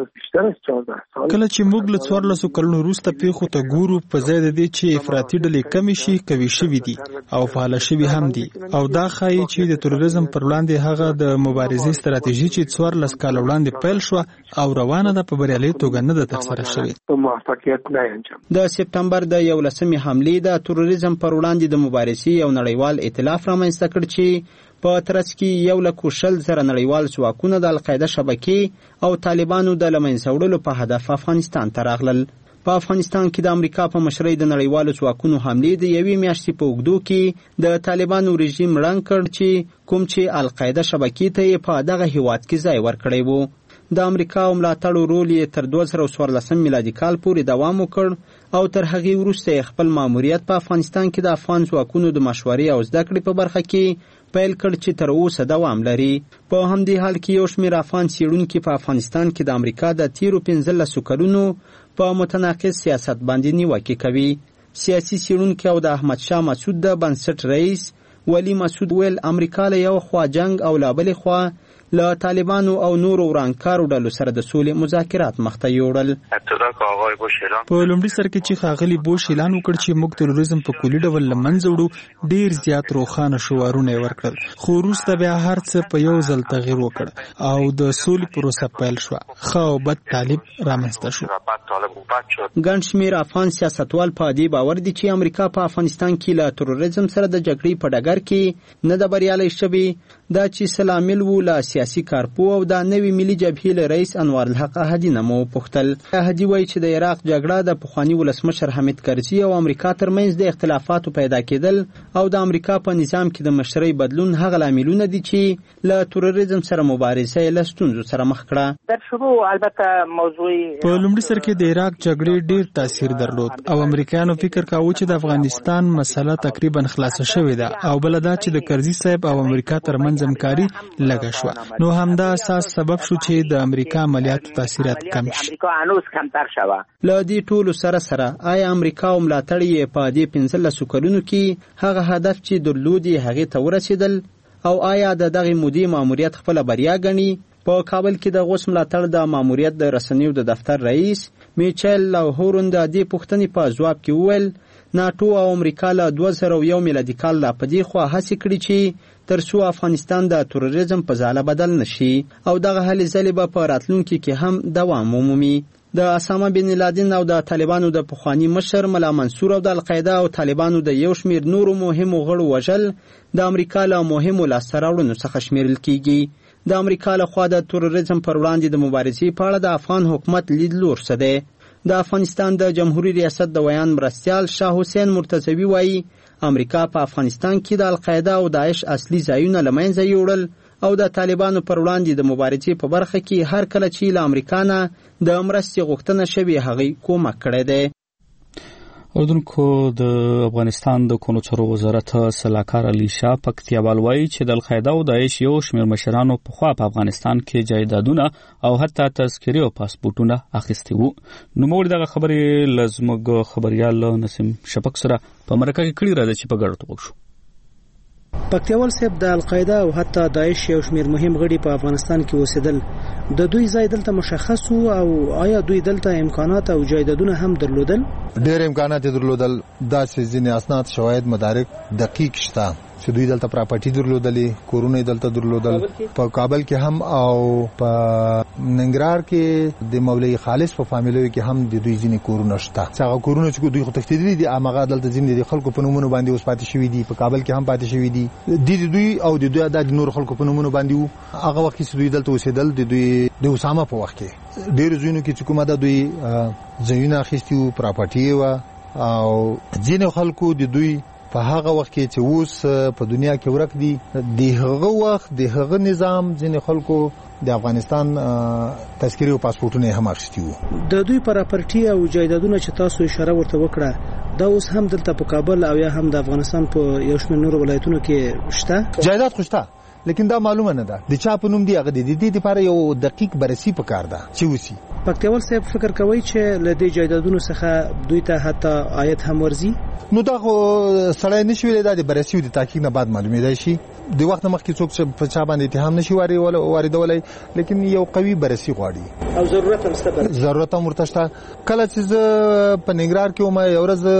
کله چې موږ له څوارلسو کلونو وروسته پیښو ته ګورو په ځای د دې چې افراطي ډلې کمې شي قوي شوي دي او فعاله شوي هم دي او دا ښایي چې د تروریزم پر وړاندې هغه د مبارزې ستراتیژي چې څوارلس کاله وړاندې پیل شوه او روانه ده په بریالۍ توګه نه ده ترسره شوې. د سپتمبر د یولسمې حملې د تروریزم پر وړاندې د مبارزې یو نړیوال ائتلاف رامنځته کړ چې په ترڅ کې یو لک شل زره نړیوال ځواکونه د القاعده شبکې او طالبانو د له منځه وړلو په هدف افغانستان ته راغلل. په افغانستان کې د امریکا په مشرۍ د نړیوالو ځواکونو حملې د یوې میاشتې په اوږدو کې د طالبانو رژیم ړنګ کړ چې کوم چې القاعده شبکې ته یې په دغه هیواد کې ځای ورکړی و. د امریکا او ملاتړو رول یې تر دوه زره څوارلسم میلادي کال پورې دوام وکړ او تر هغې وروسته یې خپل ماموریت په افغانستان کې د افغان ځواکونو د مشورې او زده کړې په برخه کې پیل کړ چې تر اوسه دوام لري. په همدې حال کې یو شمېر افغان څېړونکي په افغانستان کې د امریکا د تیرو پنځلسو کلونو په متناقض سیاست باندې نیوکې کوي. سیاسي څېړونکي او د احمدشاه مسعود د بنسټ رئیس ولی مسعود ویل امریکا له یو خوا جنگ او لا بل خوا له طالبانو او نورو ورانکارو ډلو سره د سولې مذاکرات مخته یوړل. په لومړي سر کې چې ښاغلي بوش اعلان وکړ چې موږ تروریزم په کلي ډول له منځه وړو، ډېر زیات روښانه شعارونه یې ورکړل، خو وروسته بیا هر څه په یو ځل تغیر وکړ او د سولې پروسه پیل شوه. ښه او بد طالب رامنځته شو. ګڼ شمېر افغان سیاستوال په دې باور دي چې امریکا په افغانستان کې له تروریزم سره د جګړې په ډګر کې نه ده بریالی شوې. دا چې څه لامل و له سیاسي کارپو او د نوي ملي جبهې له رئیس انوار الحق احدي نه مو وپوښتل. احدي وایي چې د عراق جګړه د پخواني ولسمشر حامد کرزي او امریکا ترمنځ د اختلافاتو پیدا کېدل او د امریکا په نظام کې د مشرۍ بدلون هغه لاملونه دي چې له تروریزم سره مبارزه یې له ستونزو سره مخ کړه. در شروع البته موضوع په لومړي سر کې د عراق جګړې ډېر تاثیر درلود او امریکایانو فکر کاوه چې د افغانستان مسله تقریبا خلاصه شوې ده او بل دا چې د کرزي صاحب او امریکا ترمنځ همکاري لږه شوه. نو همدا اساس سبب شو چې د امریکا عملیاتو تاثیرات کم شي. له دې ټولو سره سره آیا امریکا او ملاتړ یې په دې پنځلسو کلونو کې هغه هدف چې درلود یې هغې ته ورسېدل او آیا د دغې مودې ماموریت خپله بریا ګڼي؟ په کابل کې د غوث ملاتړ د ماموریت د رسنیو د دفتر رئیس میچل لاهورن د دې پوښتنې په ځواب کې وویل ناټو او امریکا له دوه زره یو میلادي کال لا په دې خوا هڅې کړي چې تر څو افغانستان د تروریزم په ځاله بدل نشي او دغه هلې ځلې به په راتلونکي کې هم دوام ومومي. د اسامه بن لادن او د طالبانو د پخوانی مشر ملا منصور او د القاعده او طالبانو د یو شمیر نورو مهمو غړو وژل د امریکا له مهمو لاسته راوړنو څخه شمیرل کیږي. د امریکا له خوا د تروریزم پر وړاندې د مبارزې په اړه د افغان حکومت لیدلور څه دی؟ د افغانستان د جمهوریت ریاست د ویان مرستیال شاه حسین مرتضوی وایي امریکا په افغانستان کې د القاعده او داعش اصلي ځایونه له منځه یوړل او د طالبانو پر وړاندې د مبارزې په برخه کې هر کله چې له امریکا نه د مرستې غوښتنه شوې هغې کومک کړی دی. اردوونکو د افغانستان د کونو چارو وزارت سلاکار علي شاه پکتیاوال وایي چې د القاعده او داعش یو شمېر مشرانو پخوا په افغانستان کې جایدادونه او حتی تذکرې او پاسپورټونه اخیستي وو. نوموړي دغه خبرې له زموږ خبریال نسیم شفق سره په مرکه کې کړي راځي چې په ګډه توګه شو. پکتیاوال صاحب د القاعده او حتی داعش یو شمېر مهم غړي په افغانستان کې اوسېدل، د دوی ځای دلته مشخص او آیا دوی دلته امکانات او جایدادونه هم درلودل؟ ډېر امکانات درلودل. داسې ځینې اسناد شواهد مدارک دقیق شته چې دوی دلته پراپرټي درلودلې، کورونه دلته درلودل. په کابل کې هم او په ننګرهار کې د مولوي خالص په فامیلیو کې هم د دوی ځینې کورونه شته. هغه کورونه چې دوی خو تښتېدلي دي هغه دلته ځینې د خلکو په نومونو باندې اوس پاتې شوي دي. په کابل کې هم پاتې شوي دي. د دوی او د دوی د نور خلکو په نومونو باندې وو. هغه وخت چې دوی دلته اوسېدل د دوی د اسامه په وخت کې ډېر ځینو کې چې کومه ده دوی ځایونه اخیستي وو، پراپرټي وه او ځینې خلکو د دوی په هغه وخت کې چې اوس په دنیا کې ورک دي د هغه وخت د هغه نظام ځینې خلکو د افغانستان تذکرې او پاسپورټونه هم اخیستي وو. د دوی پراپرټي او جایدادونه چې تاسو اشاره ورته وکړه دا اوس هم دلته په کابل او یا هم د افغانستان په یو شمېر نورو ولایتونو کې شته؟ جایداد خو شته لیکن دا معلومه نه ده د چا په نوم دی. هغه د دې لپاره یو دقیق بررسي پکار ده چې وسی. پکتیاوال صاحب فکر کوي چې له دې جایدادونو څخه دوی ته حتی عاید هم ورځي؟ نو دا خو سړی نشي ویلی، دا د بررسي او د تحقیق نه بعد معلومېدای شي. د وخت مخکې څوک په چا باندې اتهام نشي واردولی، لیکن یو قوي بررسي غواړي او ضرورت هم شته. ضرورت هم ورته شته. کله چې زه په ننګرهار کې وم یو ورځ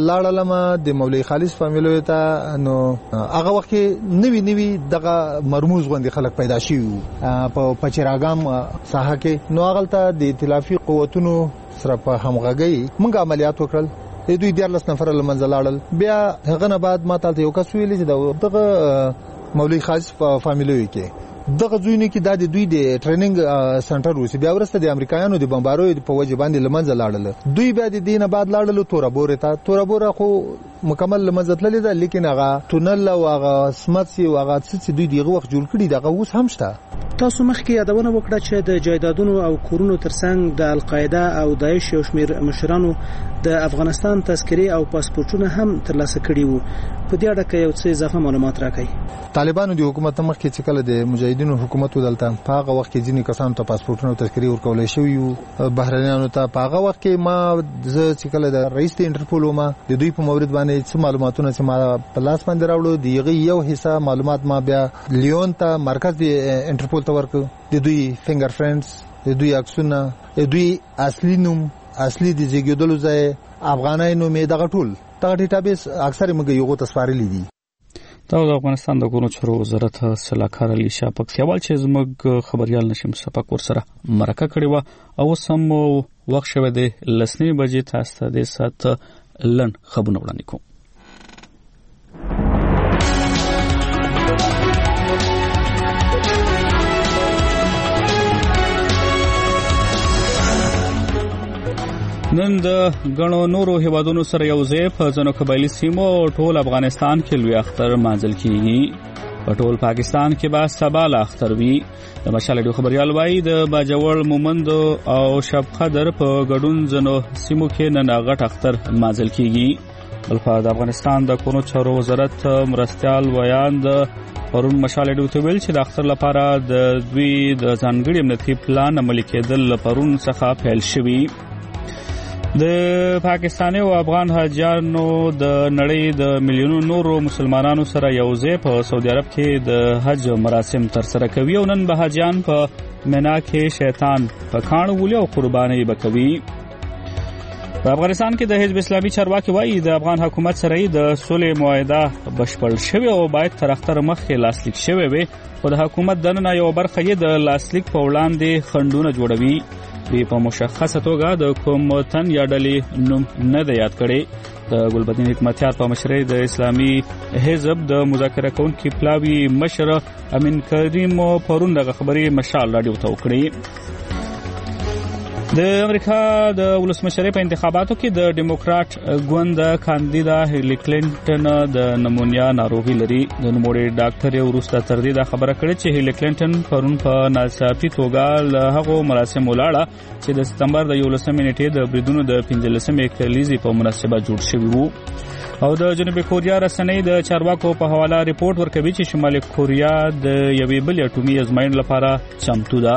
لاړلم د مولوي خالص فامیلیو ته، نو هغه وخت کې نوي نوي دغه مرموز غوندې خلک پیدا شوي وو په پچراګام ساحه کې. نو هغلته د ائتلافي قوتونو سره په همغږۍ موږ عملیات وکړل. دوی دیارلس نفره له منځه لاړل. بیا هغه نه بعد ما ته یو کس ویلي چې دغه مولوي خالص په فامیلیو کې دغه ځایونو کې دا د دوی د ټریننګ سنټر وو. بیا وروسته د امریکایانو د بمباروي په وجه باندې له منځه لاړل. دوی بیا د دې نه بعد لاړل تورابورې ته. تورابوره خو مکمل له منځه تللې ده، لیکن هغه تونل او هغه سمڅې او هغه څه چې دوی دغه وخت جوړ کړي دغه اوس هم شته. تاسو مخکې یادونه وکړه چې د جایدادونو او کورونو ترڅنګ د القاعده او داعش یو شمېر مشرانو د افغانستان تذکرې او پاسپورتونه هم ترلاسه کړي وو. په دې اړه کې یو څه اضافه معلومات راکړئ. طالبانو د حکومت مخکې چې کله د مجاهدینو حکومت ودلته په هغه وخت کې ځینې کسانو ته پاسپورتونه او تذکرې ورکول شوي وو بهرنیانو ته. په هغه وخت کې ما زه چې کله د رئیس د انټرپول وم د دوی په مورد باندې څه معلوماتونه چې ما په لاس باندې راوړو د هغې یو حصه معلومات ما بیا لیون ته مرکز د انټرپول ته ورکړو. د دوی فنګر پرنټس، د دوی عکسونه، د دوی اصلي نوم، اصلي د زیږیدلو ځای، افغانۍ نوم یې دغه ټول دغه ډیټابیس اکثر موږ یو ته سپارلي دي. دا د افغانستان د کورونو چارو وزارت سلاکار علي شاه پکتیوال چې زموږ خبريال نشم سپک ورسره مرکه کړې و او سم وخت شوه د لسنی بجې تاسو ته د سات لن خبرونه وړاندې کوم. نن د غنو نورو هیوادونو سره یو ځای په ځنو قبایلی سیمو ټول افغانستان کې لوی اختر مانځل کیږي. په ټول پاکستان کې به سبا اختر وي. د مشال ډیو خبريال وایي د باجوړ مومند او شب قدر په ګډون ځنو سیمو کې نن غټ اختر مانځل کیږي. بلخو د افغانستان د کورونو چارو وزارت مرستيال ویاند پرون مشال ډیو ته ویل چې د اختر لپاره د دوی د ځانګړي امنیتي پلان عملي کېدل پرون څخه پیل شوی. د پاکستاني او افغان حاجیانو د نړۍ د میلیونونو نورو مسلمانانو سره یو ځای په سعودي عرب کې د حج مراسم تر سره کوي او نن به حاجیان په مینا کې شیطان په کاڼ ولي او قرباني وکوي. په افغانستان کې د حزب اسلامي چارواکي وایي د افغان حکومت سره د صلح معاهده بشپړ شوی او باید تر اختر مخکې لاسلیک شوی وي، خو د حکومت دننه یو برخه یې د لاسلیک په وړاندې خنډونه جوړوي. دوی په مشخصه توګه د کوم تن یا ډلې نوم نه دی یاد کړی. د ګلبدین حکمتیار په مشرۍ د اسلامي حزب د مذاکره کوونکي پلاوي مشر امین کریم پرون دغه خبرې مشال راډیو ته وکړي. د امریکا د ولسمشرۍ په انتخاباتو کې د ډیموکرات ګوند کاندیدا هیلری کلینټن د نمونیا ناروغي لري. د نوموړي ډاکټر یې وروسته تر دې دا خبره کړې چې هیلری کلینټن پرون په ناڅاپي توګه له هغو مراسمو ولاړه چې د سپتمبر د یولسمې نیټې د بریدونو د پنځلسمې کلیزې په مناسبت جوړ شوي وو. او د جنوبي کوریا رسنۍ د چارواکو په حواله ریپورت ورکوي چې شمالي کوریا د یوې بلې اټومي ازموینې لپاره چمتو ده.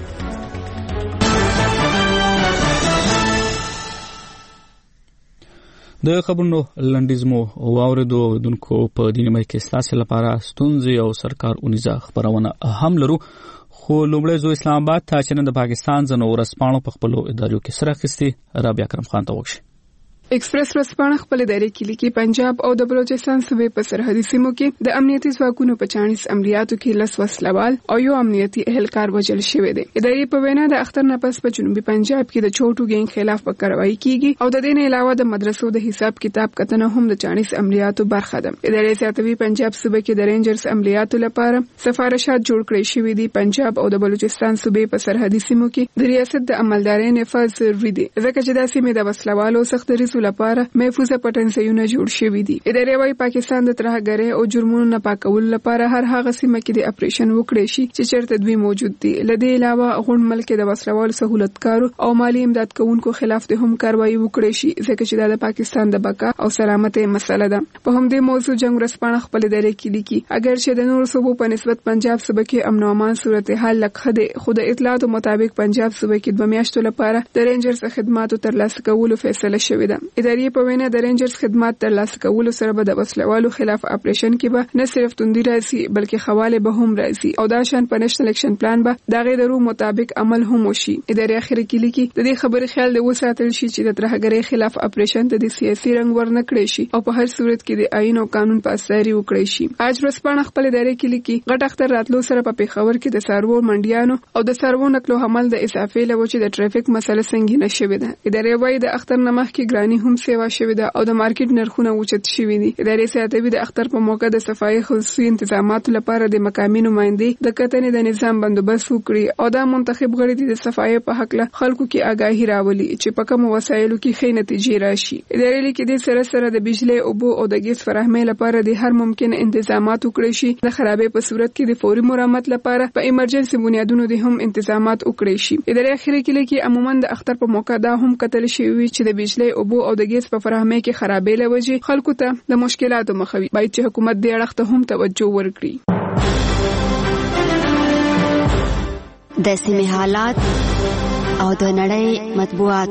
د خبرونو لنډیزمو واوریدو اوریدونکو په دې نیمه کې ستاسو لپاره ستونزې او سرکار اونیزه خبرونه هم لرو، خو لومړی زو اسلام آباد ته چې د پاکستان ځنو ورسپانو په خپلو ادارو کې سره اخیستي. رابعه کرم خان ته وکړي. ایکسپریس ورځپاڼه خپل ادارې کې لیکي پنجاب او د بلوچستان صوبې په سرحدي سیمو کې د امنیتي ځواکونو په چاڼیس عملیاتو کې لس وسلوال او یو امنیتي اهلکار وژل شوی دی. ادارې په وینا د اختر نه پس په جنوبي پنجاب کې د چوټو ګینګ خلاف په کاروایی کیږي او د دې نه علاوه د مدرسو د حساب کتاب کتنه هم د چاڼیس عملیاتو برخه ده. ادارې زیاتوي پنجاب صوبې کې د رینجرز عملیاتو لپاره سفارشات جوړ کړی شوی دي. پنجاب او د بلوچستان صوبې په سرحدي سیمو کې د ریاست د عملدارۍ نفاذ ضروري دی ځکه چې د سیمې د وسلوالو سخت دریزو لپاره محفوظه پټنځایونه جوړ شوي دي. ادارې وايي پاکستان د ترهګرۍ او جرمونو نه پاکولو لپاره هر هغه سیمه کې د اپریشن وکړي شي چې چیرته دوی موجود دي. لدې علاوه غون ملک د وسلوال سہولتکارو او مالی امداد کوونکو خلاف د هم کاروایی وکړي شي ځکه چې د پاکستان د بقا او سلامتۍ مسله ده. په همدې موضوع جنگ ورځپاڼه خپل ادارې کې لیکي اگر چې د نورو صوبو په نسبت پنجاب صوبه کې امن او امان صورتحال لکه ده، خو د اطلاعاتو مطابق پنجاب صوبه کې دوه میاشتو لپاره د رینجرز خدماتو ترلاسه کولو فیصله شوې ده. ادارې په وینا د رینجرز خدمات ترلاسه کولو سره به د وسلوالو خلاف اپریشن کې به نه صرف توندي راځي بلکې خواله به هم راځي او دا شان په نېشنل اکشن پلان به دغه درو مطابق عمل هم وشي. ادارې اخر کې لیکي د دې خبرې خیال د وساتل شي چې د ترهګرۍ خلاف اپریشن ته د سیاسي رنګ ورنه کړی شي او په هر صورت کې د آئین او قانون په اساس وکړي شي. اج ورځپاڼه خپل ادارې کې لیکي غټ اختر راتلو سره په پیښور کې د سارو منډیانو او د سارو نقل او حمل د اضافه لوي چې د ټریفیک مسله څنګه نشوي ده. ادارې وايي د اختر نمخ کې ګرانی قرباني هم سیوا شوې ده او د مارکیټ نرخونه اوچت شوي دي. ادارې سیادوي د اختر په موقع د صفایي خصوصي تنظیماتو لپاره د مقامي نمائندې د کتنې د نظام بندوبست وکړي او دا منتخب غړي د صفایي په حق له خلکو کې آگاهي راولي چې په کوم وسایلو کې ښې نتیجې راشي. ادارې لیکي د سره سره د بجلی اوبو او د ګیس فراهمۍ لپاره د هر ممکن انتظامات وکړي شي. د خرابې په صورت کې د فوري مرمت لپاره په ایمرجنسي بنیادونو د هم انتظامات وکړي شي. ادارې اخیری کې لیکي عموما د اختر په موقع دا هم کتل شوی چې د بجلی اوبو او د ګیس په فراهمۍ کې خرابې لوجې خلکو ته د مشکلاتو مخوي باید چې حکومت دې اړخ ته هم توجه ورکړي. د سیمې حالات او د نړۍ مطبوعات.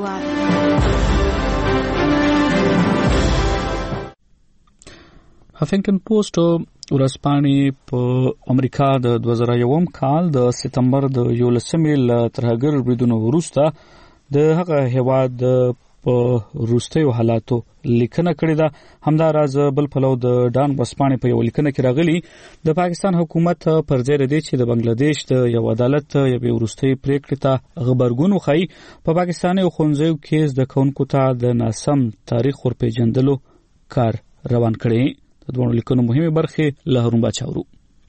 هافینګټن پوسټ ورځپاڼې په امریکا د دوه زره یوم کال د سپتمبر د یولسمې له ترهګر بریدونو وروسته د هغه هیواد په وروستیو حالاتو لیکنه کړې ده. همدا راز بل پلو د ډان ورځپاڼې په یو لیکنه کې راغلي د پاکستان حکومت پر ځای دی چې د بنگلاديش د یو عدالت یو وروستي پریکړې ته خبرګون وخی په پاکستاني ښوونځیو کې زده کوونکو ته د ناسم تاریخ ورپېژندلو کار روان کړي. د دوه لیکنو مهمه برخه له هارون باچاورو.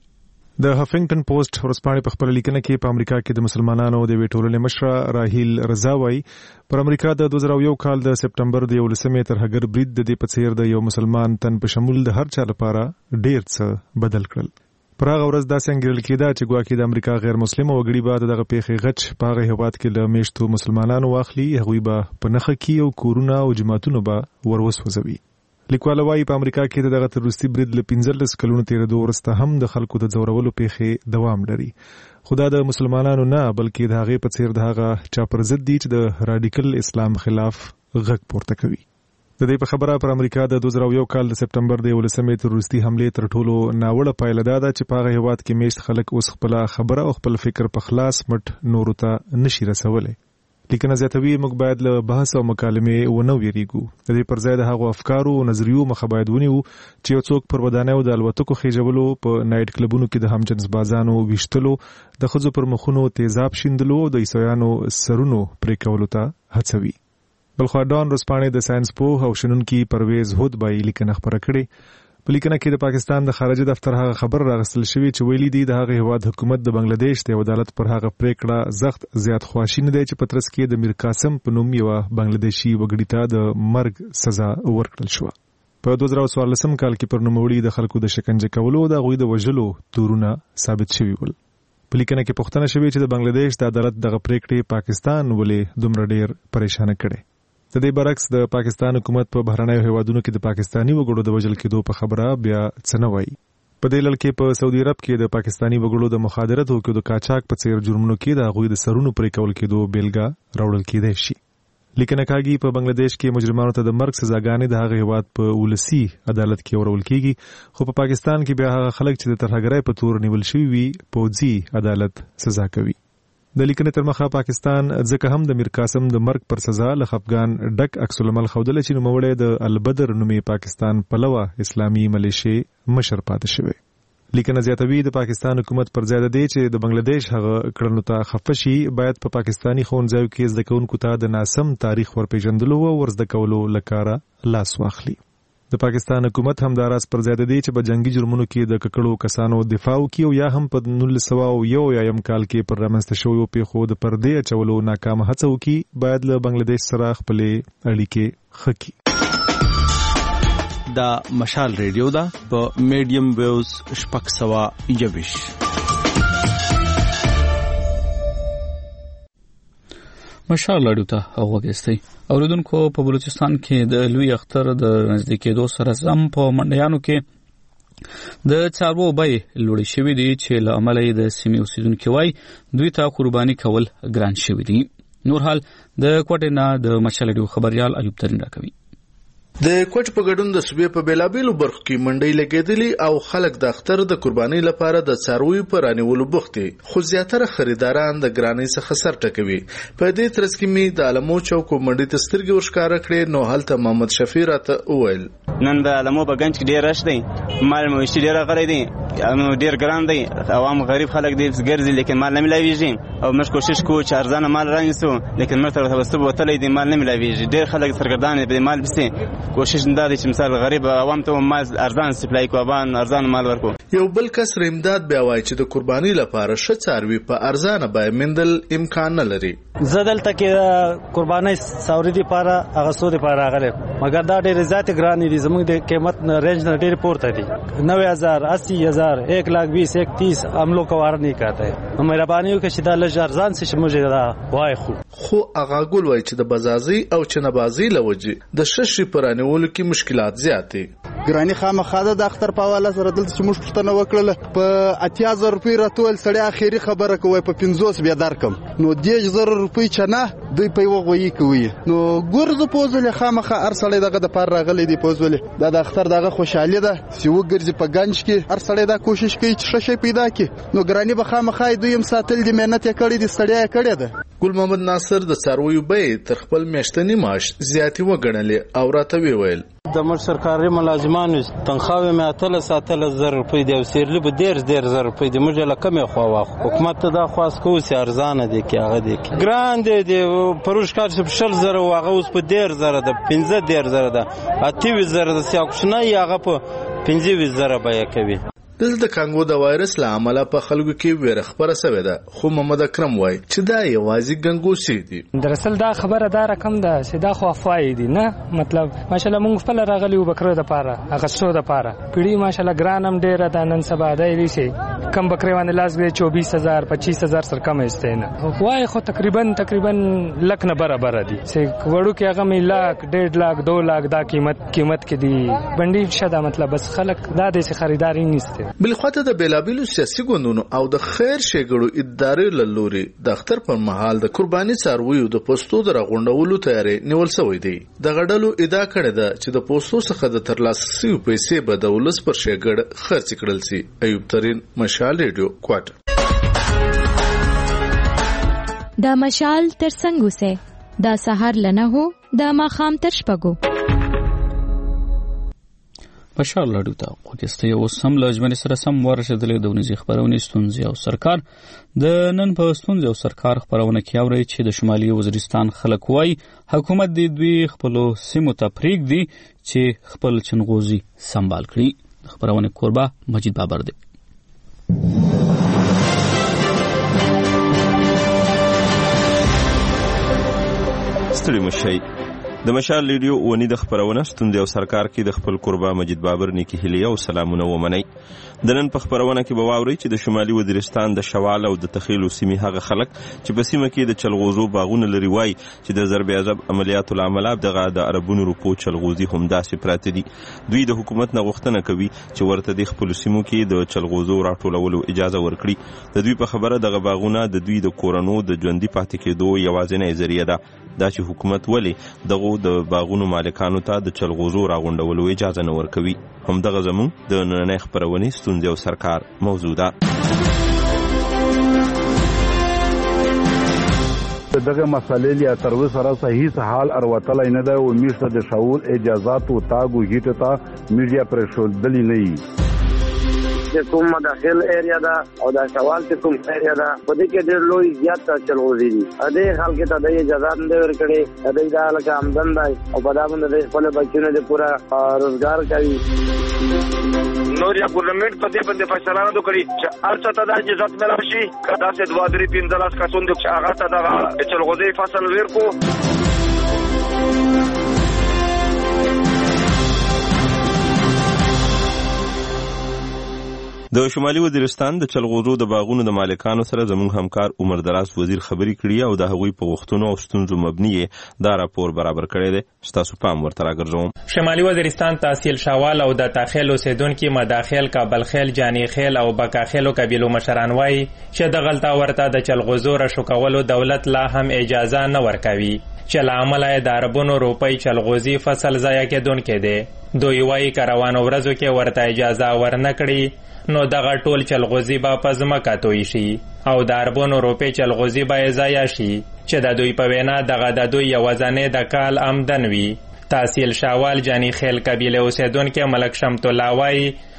د هافینګټن پوسټ ورځپاڼې په خپل لیکنه کې په امریکا کې د مسلمانانو د ویټولنې مشره راهیل رضا وايي پر امریکا د دوه زره یو کال د سپتمبر د یولسمې ترهګر برید د دې په څیر د یو مسلمان تن په شمول د هر چا لپاره ډیر څه بدل کړل. پر هغه ورځ دا څنګه لیکل کېده چې ګواکې د امریکا غیر مسلم وګړي به دغه پیښې غچ په هغه هیواد کې له میشتو مسلمانانو واخلي، هغوی به په نخښه کې او کورونه او جماعتونه به وروسوځوي. لیکوال وايي په امریکا کې دغه تروریستي برید له پنځلس کلونو تیرېدو وروسته هم د خلکو د ځورولو پیښې دوام لري. خو دا د مسلمانانو نه بلکې د هغې په څیر د هغه چا پر ضد دي چې د راډیکل اسلام خلاف غږ پورته کوي. د دې په خبره پر امریکا د دوه زره یو کال د سپتمبر د یولسمې تروریستي حملې تر ټولو ناوړه پایله دا ده چې په هغه هیواد کې میشت خلک اوس خپله خبره او خپل فکر په خلاص مټ نورو ته نشي رسولی. لیکنه زیاتوي موږ باید له بحث او مکالمې ونه ویریږو. د دې پر ځای د هغو افکارو او نظریو مخه باید ونیو چې یو څوک پر ودانیو د الوتکو خېژولو، په نایټ کلبونو کې د همجنس بازانو ویشتلو، د ښځو پر مخونو تیزاب شیندلو او د عیسویانو سرونو پرې کولو ته هڅوي. بلخوا ډان ورځپاڼې د ساینس پوه او شنونکي پرویز هود بای لیکنه خپره کړې. په لیکنه کې د پاکستان د خارجه دفتر هغه خبر راغستل شوی چې ویلي دی د هغه هیواد حکومت د بنگلاديش د عدالت پر هغه پریکړه زخت زیات خواشینی دی چې پترس کې د میر قاسم په نوم یو بنگلاديشي وګړي ته د مرګ سزا ورکړل شو. په دوه زره څوارلسم کال کې پر نوموړي د خلکو د شکنجه کولو او د غوی د وژلو تورونه ثابت شوي ول. په لیکنه کې پوښتنه شوې چې د بنگلاديش د عدالت دغه پریکړې پاکستان ولې دومره ډیر پریشان کړي. د دې برعکس د پاکستان حکومت په بهرنیو هیوادونو کې د پاکستانی وګړو د وژل کېدو په خبره بیا څه نه وایي. په دې لړ کې په سعودي عرب کې د پاکستانی وګړو د مخادرت او د قاچاق په څیر جرمونو کې د هغوی د سرونو پرې کول کېدو بیلګه راوړل کېدای شي. لیکنه کاږي په بنگلاديش کې مجرمانو ته د مرګ سزاګانې د هغه هیواد په ولسی عدالت کې ورول کېږي، خو په پاکستان کې بیا هغه خلک چې د ترهګرۍ په تور نیول شوي وي پوځي عدالت سزا کوي. د لیکنې تر مخه پاکستان ځکه هم د میر قاسم د مرګ پر سزا له خفګان ډک عکس العمل ښودلی چې نوموړی د البدر نومې پاکستان پلوه اسلامي ملیشې مشر پاتې شوی. لیکنه زیاتوي د پاکستان حکومت پر ځای دی چې د بنگلاديش هغه کړنو ته خفه شي باید په پاکستانی ښوونځیو کې زده کوونکو ته د ناسم تاریخ ورپېژندلو او ورزده کولو له کاره لاس واخلي. د پاکستان حکومت همداراز پر ځای دی چې په جنگي جرمونو کې د ککړو کسانو دفاع وکړي او یا هم په نولس سوه یو اویایم کال کې پر رامنځته شویو پیښو د پردې اچولو ناکامه هڅه وکړي، باید له بنگلاديش سره خپلې اړیکې ښه کړي. دا مشال ریډیو ده په میډیم ویوز شپږ سوه یوویشت. مشال راډیو ته وګورئ. اوریدونکو په بلوچستان کې د لوی اختر د نزدیک کېدو سره سم په منډیانو کې د څاروو بیې لوړې شوې دي چې له امله یې د سیمې اوسیدونکي وایي دوی ته قرباني کول ګران شوي دي. نور حال د کوټې نه د مشال راډیو خبريال ایوب ترین راکوي. د کوټ په ګډون د صوبې په بیلابیلو برخو کې منډۍ لګېدلې او خلک د اختر د قربانۍ لپاره د څارویو په رانیولو بوخت دي، خو زیاتره خریداران د ګرانۍ څخه سر ټکوي. په دې ترڅ کې مې د علمو چوک منډۍ ته سترګې ورښکاره کړې، نو هلته محمد شفیع راته وویل نن د علمو په ګنج کې ډېر رش دی، مال مویشي ډېره غلی دی نو ډیر ګران دی عوام غریب خلک دي ګرځي لیکن مال نه ملاويږي او موږ کوشش کوو چې ارزانه مال رانیسو لیکن موږ تر اوسه بوتلې دي مال نه ملاويږي ډیر خلک سرګردان دي مال بسته کوشش نه دی چې مثال غریب عوام ته مال ارزان سپلای کو عوام ارزان مال ورکو. یو بل کس امداد بیا وایي چې د قرباني لپاره ښه څاروي په ارزانه بیه مندل امکان نه لري. زه دلته کې قرباني څاروي لپاره هغه سود لپاره راغلی مګر دا ډېر زیات ګران دي زموږ د قیمت رینج نه ډېر پورته دي نوے ہزار اسی ہزار ایک لاکھ بیس ایک تیس ہم لوگ کا وار نہیں کہتا ہے مهرباني وکړئ چې دا لږ ارزان شي چې موږ دا وای خو خو هغه ګول وایي چې د بازازي او چنبازي لوجي د شش پرانیولو کې مشکلات زیات دي. ګرانی خامخا د اختر په حواله سره دلته چې موږ پښتنه وکړله په اتیا زره روپۍ راتول سړی اخیری خبره کوي په پنځوس بیا درکم نو دیش زره روپۍ چنه دوی په یو غوي کوي نو ګورزو پوزله خامخا ار سړی دغه د پار راغلی دی پوزله دا د اختر دغه خوشحالي ده چې وګرځي په گنج کې ار سړی دا کوشش کوي چې شې پیدا کړي نو ګرانی به خامخا دوی هم ساتل دي مهنت یې کړی دي ستړیا یې کړی ده. ګل محمد ناصر د څارویو بیې تر خپل میاشتنی معاش زیاتې وګڼلې او راته ویل د مر سرکاري ملازمانو تنخواه مې اتل ساتل زر روپۍ دی او سیرلی به ډیر ډیر زر روپۍ دی موږ له کمې خوا واخ حکومت ته دا خواست کوو چې ارزانه دی کې هغه دی ګران دی دی پروش کار چې شل زره واغه اوس په ډیر زره ده پنځه ډیر زره ده اته زره ده سیاکشنه هغه په پنځه زره بیه کوي. دلته کانګو د وایرس له امله په خلکو کې ویره خبره شوې ده خو محمد اکرم وایي چې دا یوازې ګنګوسې دي. دراصل دا خبره دا رقم ده چې دا خو افواه دي نه مطلب ماشاءالله موږ خپل راغلی و بکره د پاره هغه سو د پاره پیړی ماشاءالله ګرانم ډیر ده نن سبا دی شي کم بکره باندې لاس دی چوبیس هزار پچیس هزار سر کم استه نه وای خو تقریبا تقریبا لک نه برابر دي چې وړو کې هغه می لاک ډېر لاک دو لاک دا قیمت قیمت کې دي بندي شته مطلب بس خلک دا د خریداري نشته. بلخواته د بیلابیلو سیاسي ګوندونو او د خیر ښېګړو ادارې له لوري د اختر پر مهال د قرباني څارویو د پوستو د راغونډولو تیاری نیول شوی دی. دغه ډلو ادعا کړې ده چې د پوستو څخه د ترلاسه شویو پیسې به د ولس پر ښېګړه خرڅ کړل شي. ایوب ترین مشال ریډیو کوټ. د مشال تر څنګ اوسه د سحر لنه هو د ماخام تر شپږو بشار لاډو ته خوږسته یو سم لجمن سره سم ورسېدلې د ونیزي خبرونه ستونزې او سرکار د نن په ستونزې او سرکار خبرونه کې اوري چې د شمالي وزیرستان خلک وای حکومت د دوی خپل سیمو ته پریک دي چې خپل چنغوزي سمبال کړي. خبرونه کوربه مجید بابر دی. ستړي مشي د مشال ریډیو ونی د خبرونه ستوندې او سرکار کې د خپل قربا مجید بابر نیکی هلیه او سلامونه ومني. د نن په خبرونه کې به واوري چې د شمالي وزیرستان د شوال او د تخیل سیمې هغه خلک چې په سیمه کې د چلغوزو باغونه لري وای چې د ضرب عذاب عملیاتو العمل دغه د عربونو روپو چلغوزي هم داسې پراته دي. دوی د حکومت نه غوښتنه کوي چې ورته د خپل سیمو کې د چلغوزو راټولولو اجازه ورکړي. د دوی په خبره دغه باغونه د دوی د کورونو د ژوندۍ پاتې کېدو یوازینی ذریعہ ده. دا چې حکومت ولی دغه د باغونو مالکانو ته د چلغوزو راغونډولو اجازه نه ورکوي. همدغه زموږ د نننۍ خپرونې ستونزې او سرکار موضوع ده. دغه مسلې یا تر اوسه را صحیح حال اروتلای نه ده او میشته د شاول اجازهات او تاګو هیټ ته میډیا پرشول دلی نه وي. چې کوم مداخل ایریا دا او دا شوال چې کوم ایریا دا په دې کې ډېر لوی زیات چلغوزي دي. ا دې خلک ته د اجازه نه ورکړي ا دې دا لکه آمدن دی او په دا باندې خپل بچونه د پورا روزګار کوي. نور یا ګورنمنت په دې باندې فیصله نه وکړي چې ارڅ ته د اجازه ملو شي کدا چې دوه درې پنځه کسون د چې هغه ته د چلغوزي فصل ورکو. د شمالي وزیرستان د چلغوزو د باغونو د مالکانو سره زموږ همکار عمر دراز وزیر خبري کړي او د هغوی په غوښتنو او ستونزو مبني دا راپور برابر کړی دی. ستاسو پام ورته راګرځوم. شمالي وزیرستان تحصیل شوال او د تاخیل اوسیدونکو مداخل کابل خیل جانی خیل او بکاخیلو قبیلو مشران وایي چې د غلطه ورته د چلغوزو را شوکولو دولت لا هم اجازه نه ورکوي چې لامل یې د اربونو روپۍ چلغوزي فصل ضایع کېدونکی دی. دوی وایي که روانو ورځو کې ورته اجازه ورنکړي نو دغه ټول چلغوزي به په ځمکه توی شي او د اربونو روپۍ چلغوزي به ضایع شي چې د دوی په وینا دغه د دوی یوازینی د کال آمدن وي. تحصیل شاوال جانی خیل قبیله اوسیدونکو ملک شمت الله وایي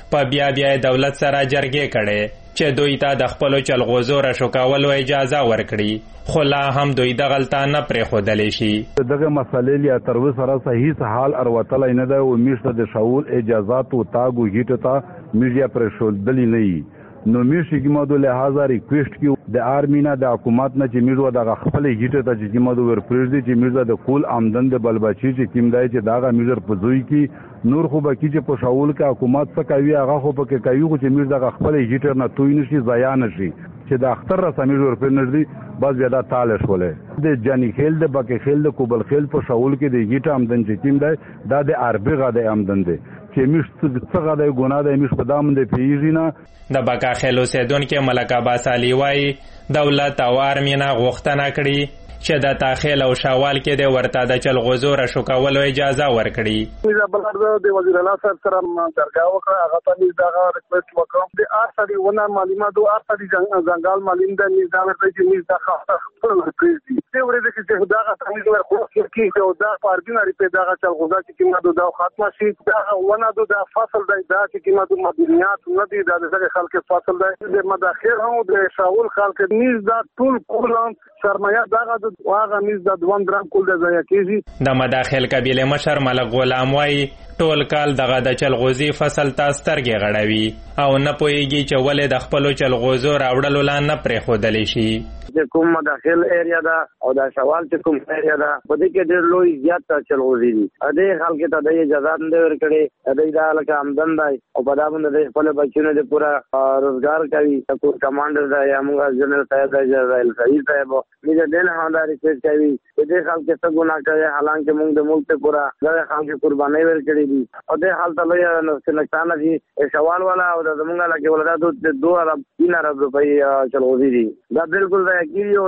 په بیا بیا دولت سره جرګې کړي چې دوی ته د خپلو چلغوزو رشو کولو اجازه ورکړي، خو لا هم دوی دغلته نه پرېښودلی شي. دغه مسلې لا تر اوسه سره صحیح حال اروتلی نه ده او موږ ته د شاول اجازات او تاګو هیټ ته میډیا پرېښودلی نه وي. نو موږ چې کومه لحاظه ریکویسټ کیو د آرمی نه د حکومت نه چې موږ دغه خپل هیټ ته چې کومه ورپرېږدي چې موږ د کول آمدن د بلبچي چې کوم دی چې دغه موږ په زوی کې نور خو بکی چې په شاول کې حکومت څه کوي هغه خو پکې کوي خو چې موږ دغه خپل هیټ نه توی نشي ضایع نشي چې د اختر را سمې ورپرېږدي بس بیا دا تاله شولې د جانی خیل د بکې خیل د کوبل خیل په شاول کې د هیټ آمدن چې کوم دی دا د عربي غاده آمدن دی چې موږ څه غاده ګناه دی موږ په دام د پیږي نه. د بکا خیل اوسیدونکو ملک عباس علي وایي دولت او آرمي نه غوښتنه کړې چې د تاخیل او شاوال کې د ورته د چلغوزو رشو کولو اجازه ورکړي. بلر د وزیر اعلی صاحب سره درګه وکړه، هغه ته یې دغه ریکویسټ وکړ د آر سړي ونه معلوماتو آر سړي ځنګال معلوم ده نه دا ورته چې نه دا خاطر خپل پریزي ته ورته چې دغه تمیز ورخو کې او دا پارګیناري په دغه چلغوزا چې کیمه د خاتمه شي دا ونه د فصل د دا چې کیمه د مدنیات نه دي د دغه خلک فصل د مداخل هم د شاول خلک نیز دا ټول کولم سرمایه دغه واغه میز د دوه درام کول د ځای کېږي. د مداخل قبیله مشر ملک غلام وایي ټول کال دغه د چلغوزي فصل ته سترګې غړوي او نه پوهېږي چې ولې د خپلو چلغوزو راوړلو لا نه پرېښودلی شي. چې کوم مداخل ایریا ده او دا شوال چې کوم ایریا ده په دې کې ډېر لوی زیات چلغوزي دي. دې خلک ته د اجازه نه ورکړي دې دا لکه آمدن دی او په دا باندې خپل بچونه د پورا روزګار کوي. کو کمانډر دا یا موږ جنرال صاحب دا جرائل صحیح صاحب دې دې نه دا ریکویسټ کوي چې دې خلک څه ګناه کوي حالانکه موږ د ملک ته پورا دا خلک قرباني ورکړي دي او دې حالت لوی نقصان دي. شوال والا او د موږ لکه ولدا د دوه ارب تین ارب روپۍ چلغوزي دي. دا بالکل د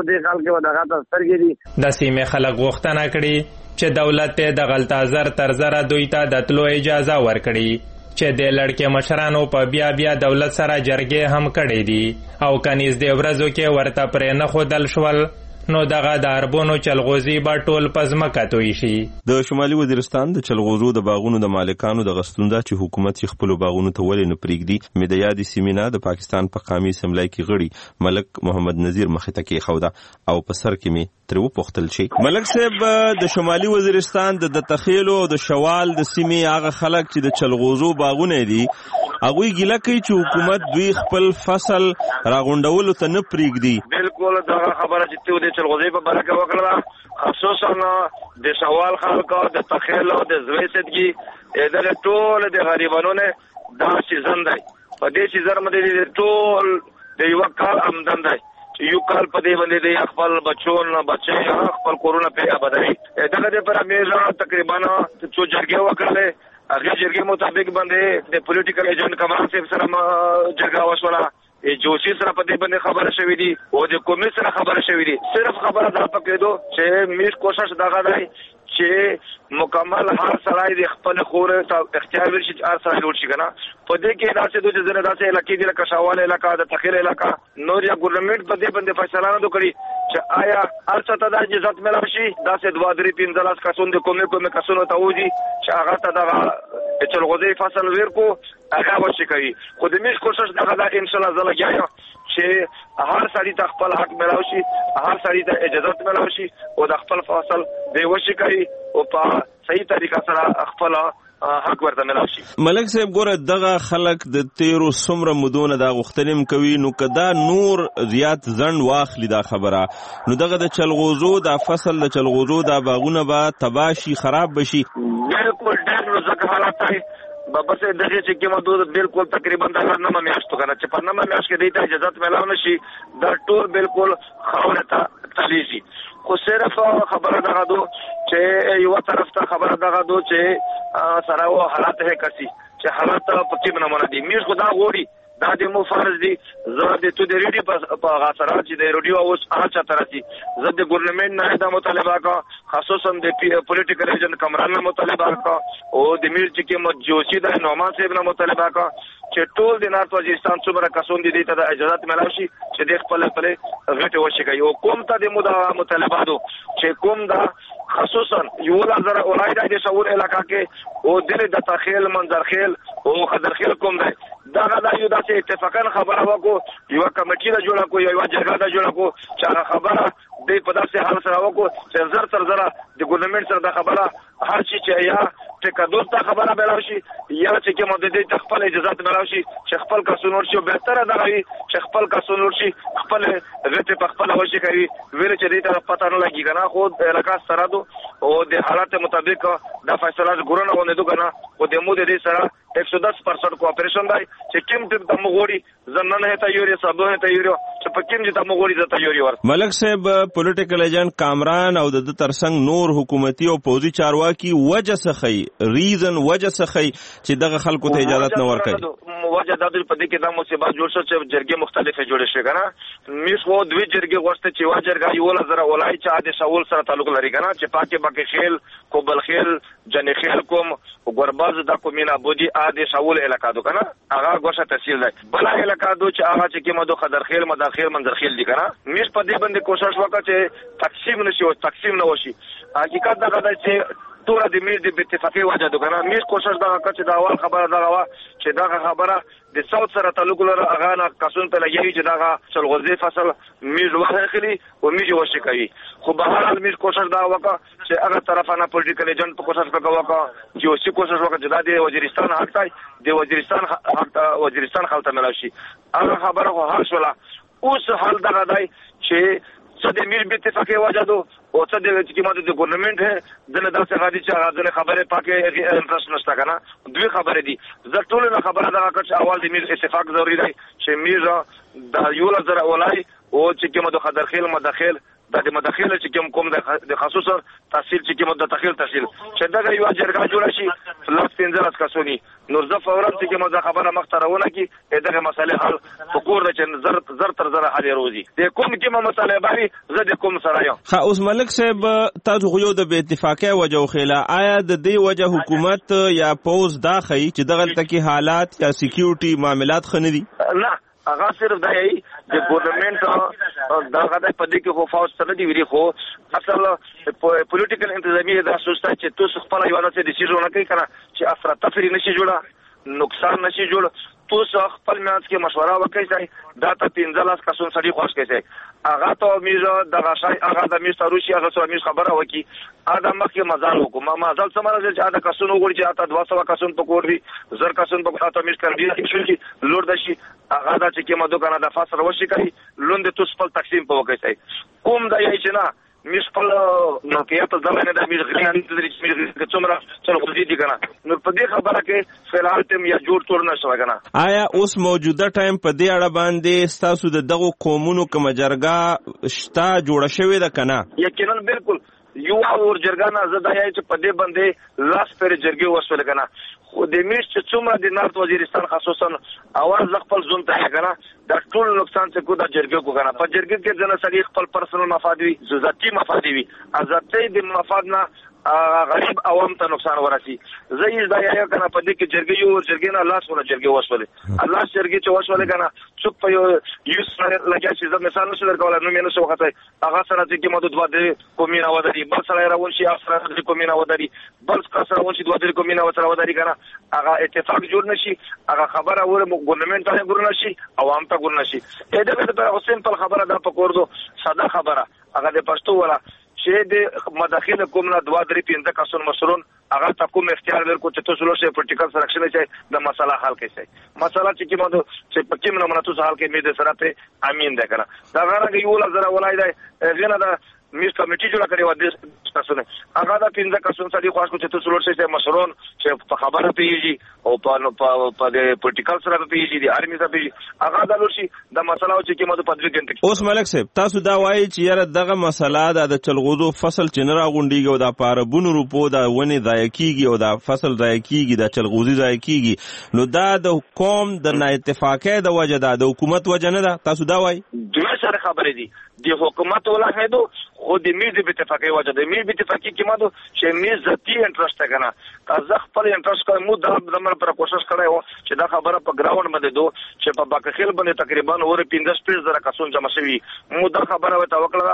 سیمې خلک غوښتنه کړي چې دولت ته د غلطه زر تر زره دوی ته د تلو اجازه ورکړي چې د لړکې مشرانو په بیا بیا دولت سره جرګې هم کړې دي او کنيز د ورځو کې ورته پرې نه خودل شول نو دغه د اربونو چلغوزي به ټول پزمکه توی شي. د شمالي وزیرستان د چلغوزو د باغونو د مالکانو د غستوندا چې حکومت خپل باغونو ته ولې نه پریږدي مې د یادې سیمینه د پاکستان په قومي اسمبلی کې غړي ملک محمد نذیر مخې ته کې خوده او په سر کې می تر وپختل شي. ملک صاحب د شمالي وزیرستان د تخیلو او د شوال د سیمې هغه خلک چې د چلغوزو باغونه دي هغه ګیله کوي چې حکومت دوی خپل فصل راغونډولو ته نه پریږدي. بالکل دا خبره چې ته د چلغوزي په برکه وکړه خصوصا د شوال خلکو د تخیل او د زوی سدګي د ټول د غریبانو نه دا سیزن دی په دې سیزن باندې ټول د یو کال آمدن دی یو کال په دې باندې د خپل بچون بچي خپل کورونا په ابدای دغه د پر امیزه تقریبا څو جرګې وکړلې هغه جرګې مطابق باندې د پولیټیکل ایجنټ کمران صاحب سره جرګه وشوله جوشي سره په دې باندې خبره شوې دي او د کومې سره خبره شوې دي صرف خبره دا پکې دو چې میش کوشش دغه دی چې مکمل هر سړی د خپل خور ته اختیار ورشي چې هر سړی جوړ شي کنه په دې کې داسې دوه ځله داسې علاقې دي لکه شاواله علاقہ د تخیل علاقہ نور یا ګورنمنت په دې باندې فیصله نه وکړي چې آیا هر څه ته د اجازه ملو شي داسې دوه درې پنځه لاس کسون د کومې کومې کسونو ته ودی چې هغه ته د چلغوزي فصل ورکو هغه وشي کوي خو د میش کوشش دغه دا ان شاء الله زله کیږي چې هر سړی ته خپل حق ملو شي هر سړی ته اجازه ملو شي او د خپل فصل دی وشي کوي او په صحیح طریقه سره خپل حق ورته ملو شي. ملک صاحب ګوره دغه خلک د تیرو څومره مودونه دا غوښتنې کوي نو کدا نور زیات ځند واخلي دا خبره نو دغه د چلغوزو دا فصل د چلغوزو دا باغونه به تباشي خراب بشي. بالکل ډېر نو ځکه حالات دی بس دغه چې کومه دوه بالکل تقریبا د نامه میاشتو کنه چې په نامه میاشت کې دیته اجازه ملو نشي دا ټول بالکل خاوره ته تلیږي. خو صرف خبره دغه دو چې یو طرف ته خبره دغه دو چې سره و حالات هي کسي چې حالات په کې بنمونه دي میش خدا غوړي دا د مو فرض دي زه د تو د ریډي په غاصره چې د ریډیو اوس اچا ترسي زه د ګورنمنت نه دا مطالبه کا خصوصا د پولیټیکل ایجنټ کمران نه مطالبه کا او د میر چې کې مجوسی د نومان صاحب نه مطالبه کا چې ټول د نارت وزیرستان څومره کسون دي ته د اجازه ملو شي چې د خپل خپل غټه وشي کوي او کوم ته د مو دا مطالبه دو چې کوم دا خصوصا یو لزر اولای د شاول علاقہ کې او دل د تخیل منظرخیل او خضرخیل کوم دی دا دا یو داسې اتفاقا خبره وکړو یو کمیټه د جوړه کو یو جرګه د جوړه کو چې خبره د په داسې حال سره وکړو چې زر تر زر د ګورنمنت سره د خبره هر شي چې یا ټکادور ته خبره بلل شي یا چې کوم د دې خپل اجازه بلل شي چې خپل قانون شي بهتره ده چې خپل قانون شي خپل غته په خپل ورشي کوي ویل چې دې ته پته نه لګي کنه خو علاقہ سره دو او د حالات مطابق د فیصله ګورنه ونه دو کنه او د مو دې سره एक सौ दस परसेंट कोऑपरेशन दाई چې کوم ټیم د مغوړي زنن هه تیاری سبو هه تیاری چې په کوم د مغوړي د تیاری ور ملک صاحب پولیټیکل ایجنټ کامران او د ترڅنګ نور حکومتي او پوزي چارواکي وجه سخی ریزن وجه سخی چې دغه خلکو ته اجازه نه ورکړي وجه د دې په دې کې د مصیبت جوړ شو چې جرګې مختلفه جوړې شي کنه میس وو دوی جرګې غوښته چې وا جرګه یو لزر ولای چې د شاول سره تعلق لري کنه چې پاکه باکه خیل کوبل خیل جن خیل کوم ګورباز د کومینا بودی د شاول علاقہ دو کنه هغه غوښه تحصیل دی بل علاقہ دو چې هغه چې کیمه دو خضرخیل مداخیل منظرخیل دي کنه میش په دې باندې کوشش وکړه چې تقسیم نشي او تقسیم نه وشي حقیقت دا ده چې ټول د میز د اتفاقي وجه دو کنه میش کوشش دا وکړه چې دا اول خبره دا وا چې دا خبره د صوت سره تعلق لري هغه نه قانون ته لګي چې دا چلغوزي فصل میز واخلي او میز وشي کوي خو به هر حال میز کوشش دا وکړه چې هغه طرفانه پولیټیکل ایجنټ په کوشش وکړه چې اوسې کوشش وکړه چې دا د وزیرستان حق دی د وزیرستان حق وزیرستان خلک ملاشي هغه خبره خو هر شولا اوس حال دغه دی چې څه د میر به اتفاقي وجدو او څه د چې ماده د ګورنمنت ہے دنه داسې غادي چې هغه د خبره پاکه انټرست نشته کنه دوی خبره دي زه ټول نه خبره دا کړ اول د میر اتفاق ضروری دی چې میر د یو لزر اولای او چې کوم د خضرخیل مداخیل د مداخیل چې کوم کوم د خصوصا تحصیل چې کوم د تحصیل تحصیل چې دا یو جرګه جوړ شي لاس پنځه کسونی نور زه فورا چې کوم د خبره مختارونه کی دغه مسالې حل فکر چې زر زر تر زر حل روزي د کوم کوم مسالې باندې زه د کوم سره یم خا اوس ملک صاحب تاسو خو یو د اتفاقی وجه خلا آیا د دې وجه حکومت یا پوز دا خي چې دغه تکي حالات یا سکیورټي معاملات خندي نه هغه صرف دا یی د ګورنمنت دا غدا په دې کې خو فاوس سره دی ویری خو اصل پولیټیکل انتظامیه دا سوچتا چې تاسو خپل یو نه څه ډیسیژن نه کوي کنه چې افراطفری نشي جوړه نقصان نشي جوړ تاسو خپل میاس کې مشوره وکړئ دا ته پنځه لاس کسون سړي خوښ کړئ هغه ته میزه د غشای هغه د میز تروشي هغه سره میز خبره وکي ادم مخکې مزال وکم ما مزال سمره چې دا کسون وګوري چې اته دوه سوه کسون په کور دي زر کسون په اته میز کړی چې لور دشي هغه دا چې کومه دوکانه د فاصله وشي کوي لوند تاسو خپل تقسیم په وکړئ کوم دا یی چې نه میش خپل نو کې ته ځمنه د میز غنی لري چې میز څومره څلو خو دي کنه نو په دې خبره کې فلحال تم یا جوړ تور نه شو کنه آیا اوس موجوده ټایم په دې اړه باندې تاسو د دغه قومونو کوم جرګه شتا جوړه شوې ده کنه یقینا بالکل یو اور جرګه نه زدا یی چې په دې باندې لاس پر جرګه وسول کنه خو د میش چې څومره د نارت وزیرستان خصوصا اواز خپل زون ته کنه دا ټول نقصان څه کو دا جرګه کو کنه په جرګه کې ځنه سړي خپل پرسنل مفاد وي ذاتی مفاد وي ذاتی د مفاد نه غریب عوام ته نقصان ورسي زه یې دا یو کنه په دې کې جرګه یو جرګه نه الله سره جرګه وسولې الله جرګه چې وسولې کنه څوک په یو یو سره لګیا چې زه مثال نشم درکولای نو مې نو څه وخت هغه سره چې موږ دوه د کومینا ودري بل سره راون شي سره د کومینا ودري بل سره راون شي دوه د کومینا سره ودري کنه هغه اتفاق جوړ نشي هغه خبره ور ګورنمنت ته ګور نشي عوام ته ګور نشي دا د حسین په خبره دا پکور دو ساده خبره هغه د پښتو ولا چې د مداخله کوم نه دوا درې پنځه کسون مسرون هغه تا کوم اختیار ورکو چې تاسو لوشه پروتوکول سرکشن چې د مسله حل کړئ مسله چې کومه چې په کوم نه منتو حل کې مې د سره ته امین ده کنه دا غره یو لزر ولای ده غنه دا میس کمیټي جوړه کړې و د تاسو نه هغه دا پنځه کسون سړي خواش کو چې تاسو لوشه چې مسرون چې په خبره پیږي او په په د پروتوکول سره پیږي د ارمي سره پیږي هغه دا لوشي د مسله چې کومه په دې کې اوس ملک صاحب تاسو دا وایي چې یاره دغه مسله د چلغوزو فصل چې نه راغونډيږي او د پاربونو روپو دا ونی ځای کیږي او دا فصل ځای کیږي د چلغوزي ځای کیږي نو دا د قوم د نه اتفاقه د وجه ده د حکومت وجه نه ده تاسو دا وایي دوه سره خبرې دي د حکومت ولا هدو خو د میز په اتفاقي وجه د میز په اتفاقي کې ماده چې میز ذاتی انټرست کنه تاسو خپل انټرست کوم مو د زمر پر کوشش کړو چې دا خبره په ګراوند باندې دو چې په باکخیل باندې تقریبا اور پنځه سپیس زره کسون جمع شوی مو دا خبره وته وکړه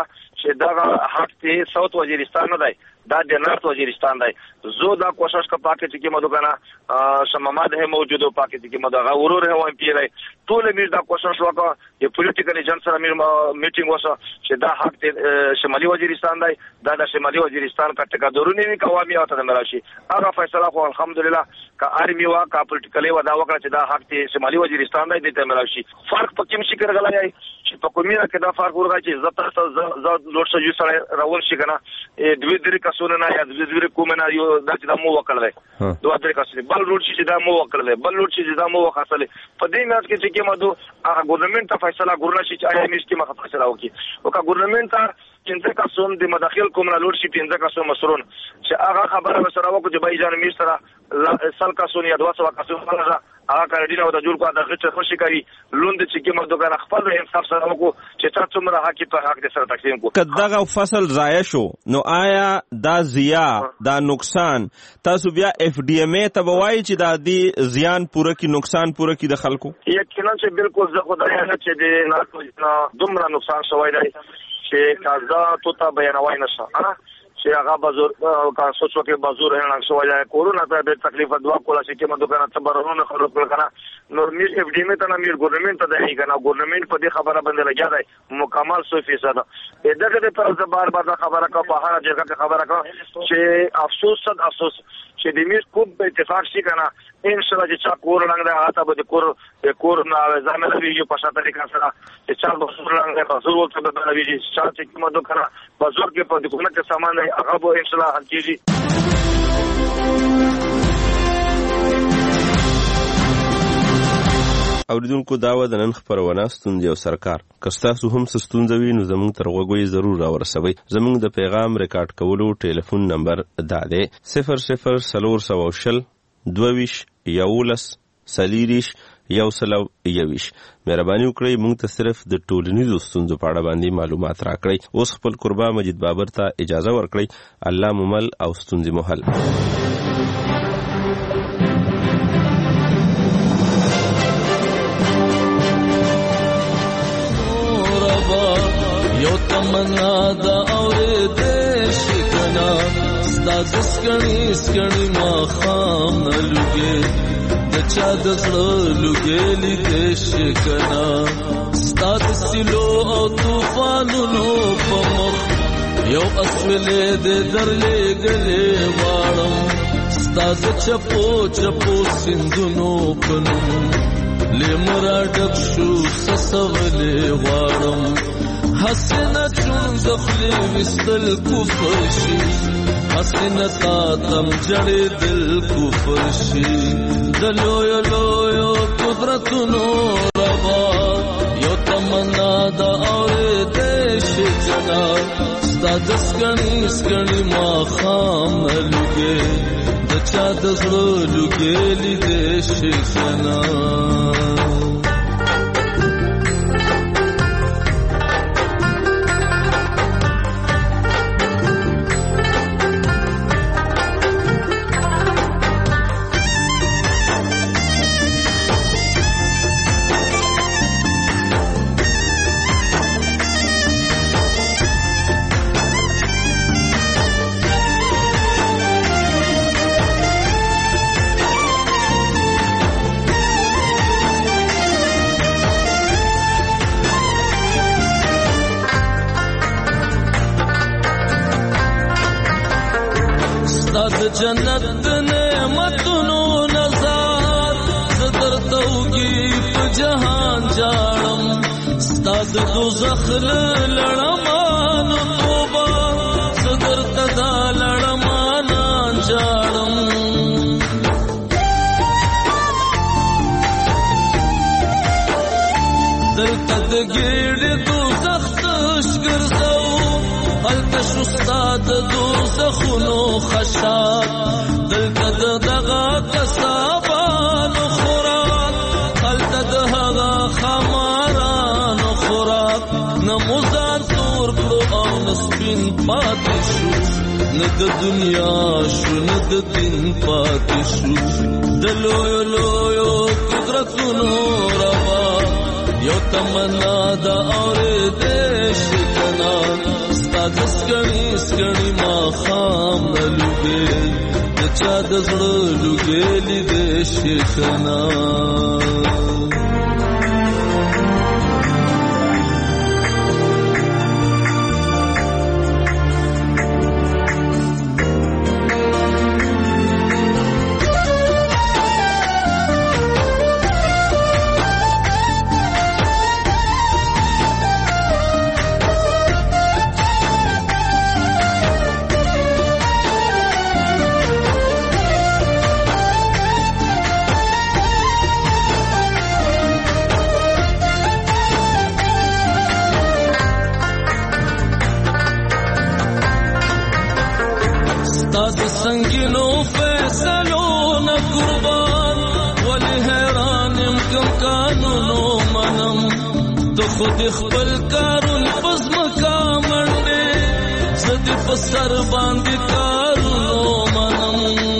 چې دا حق ته ساوث وزیرستان نه دی دا د نارت وزیرستان دی زو دا کوشش کا پاکه چې مدو کنه شمامات ہے موجود پاکه چې مدو غورور ہے ایم پی دی ټول میر دا کوشش وکړه چې پولیټیکل ایجنټ سره میر میټینګ وسه چې دا حق ته شمالي وزیرستان دی دا د شمالي وزیرستان کا ټکا درونی نه قوامي او ته مراشي هغه فیصله خو الحمدلله کا آرمی وا کا پولیټیکل ودا وکړه چې دا حق ته شمالي وزیرستان دی ته مراشي فرق په کوم شي کې راغلی چې په کومه کې دا فرق ورغی چې زړه ز لوټ شو سره راول شي کنه دوی درې کسونه نه یا دوی درې کومه نه یو دا چې دا مو وکړل دوه درې کسونه بل لوټ شي چې دا مو وکړل بل لوټ شي چې دا مو وکړل په دې میاش کې چې مدو هغه ګورنمنت ته فیصله ګورنه شي چې آیا میش کې مخه فیصله وکړي او کا ګورنمنت ته پنځه کسون د مداخل کوم نه لوټ شي پنځه کسون مسرون چې هغه خبره سره وکړي چې بای جان میش سره سل کسون یا دوه سو کسون سره هغه کړي نه د جوړ کو د غچ خوشي کوي لوند چې کې مدو کنه خپل انصاف سره وکړو چې تاسو څومره حق په حق سره تقسیم کو کداغه فصل ضایع شو نو آیا دا زیا دا نقصان تاسو بیا اف ډی ایم ای ته وایي چې دا دی زیان پوره کی نقصان پوره کی د خلکو یقینا چې بالکل زه خدای نه چې د ناتو دومره نقصان شوی دی چې کازا تو تا بیانوي نشه چې هغه بازار کا سوچو کې بازار هنګ شوی دی کورونا ته د تکلیف دوا کوله چې مدو کنه تبرونه خلک کنه نو میر اف ډی ایم ته نه میر ګورنمنت ته دی کنه ګورنمنت په دې خبره باندې لګیا دی مکمل سو فیصد دغه د پر بار بار خبره کا په هر ځای کې خبره کا چې افسوس صد افسوس چې د میر کوم په اتفاق شي کنه ان شاء الله چې چا کور لنګ دا هاته به کور د کور نه ځامل ویږي په شاته طریقه سره چې چا به کور لنګ په زور ته به ویږي چې چې مدو کنه بازار کې په دغه کې سامان دی هغه به ان شاء الله حل کیږي اوریدونکو داوا د نن خبرونه ستوندې او سرکار کستاسو هم ستوندوي نو زموږ تر وګوي ضرور راورسوي زموږ د پیغام ریکارډ کولو ټلیفون نمبر دا دی صفر صفر سلور سو شل دوویش یولس سلیریش یو سلو یویش مهرباني وکړئ موږ ته صرف د ټولنیزو ستونزو په اړه باندې معلومات راکړئ اوس خپل قربا مجید بابر ته اجازه ورکړئ الله ممل او ستونزې محل یو تمنا دا اورې دې شکنا ستاد سکړی سکړی ما خام لګې د چا د زړه لګې لیدې شکنا ستاد سلو او طوفانونو په مخ یو اسولې دې درلې ګلې واړم ستاد چپو چپو سندونو پنو لمرا ډک شو سسولې واړم حسنه چون دخلی وستل کفر شي حسنه تا تم جړې دل کفر شي دلو یو لو قدرتونو روا یو تمنا دا اورې دې شجنا ستاد سکړی سکړی ما خام لګې د چا د زړه لګې لیدې شجنا جنت نعمتونو نظر زدر توگی په جهان جاړم ستاد دوزخ لړمانو توبه زدر تدا لړمانا جاړم دلته د ګېډې دوزخ تشګرځو هلته شو ستاد دوزخونو خشاب دلته دغه کسابانو خوراک هلته د هغه خمارانو خوراک نه مزار تور کړو او نه سپین پاتې شو نه د دنیا شو نه د دین پاتې شو د لویو لویو قدرتونو روا یو تمنا دا اورې دې شکنا د سکړی سکړی ما خام لوګې د چا د زړه لوګې لیدې شکنا سنگینو فیصلو نه قربان ولی حیران کم قانونو منم تو خود خپل کارون پس مکامنده زدی پسر باندې کارونو منم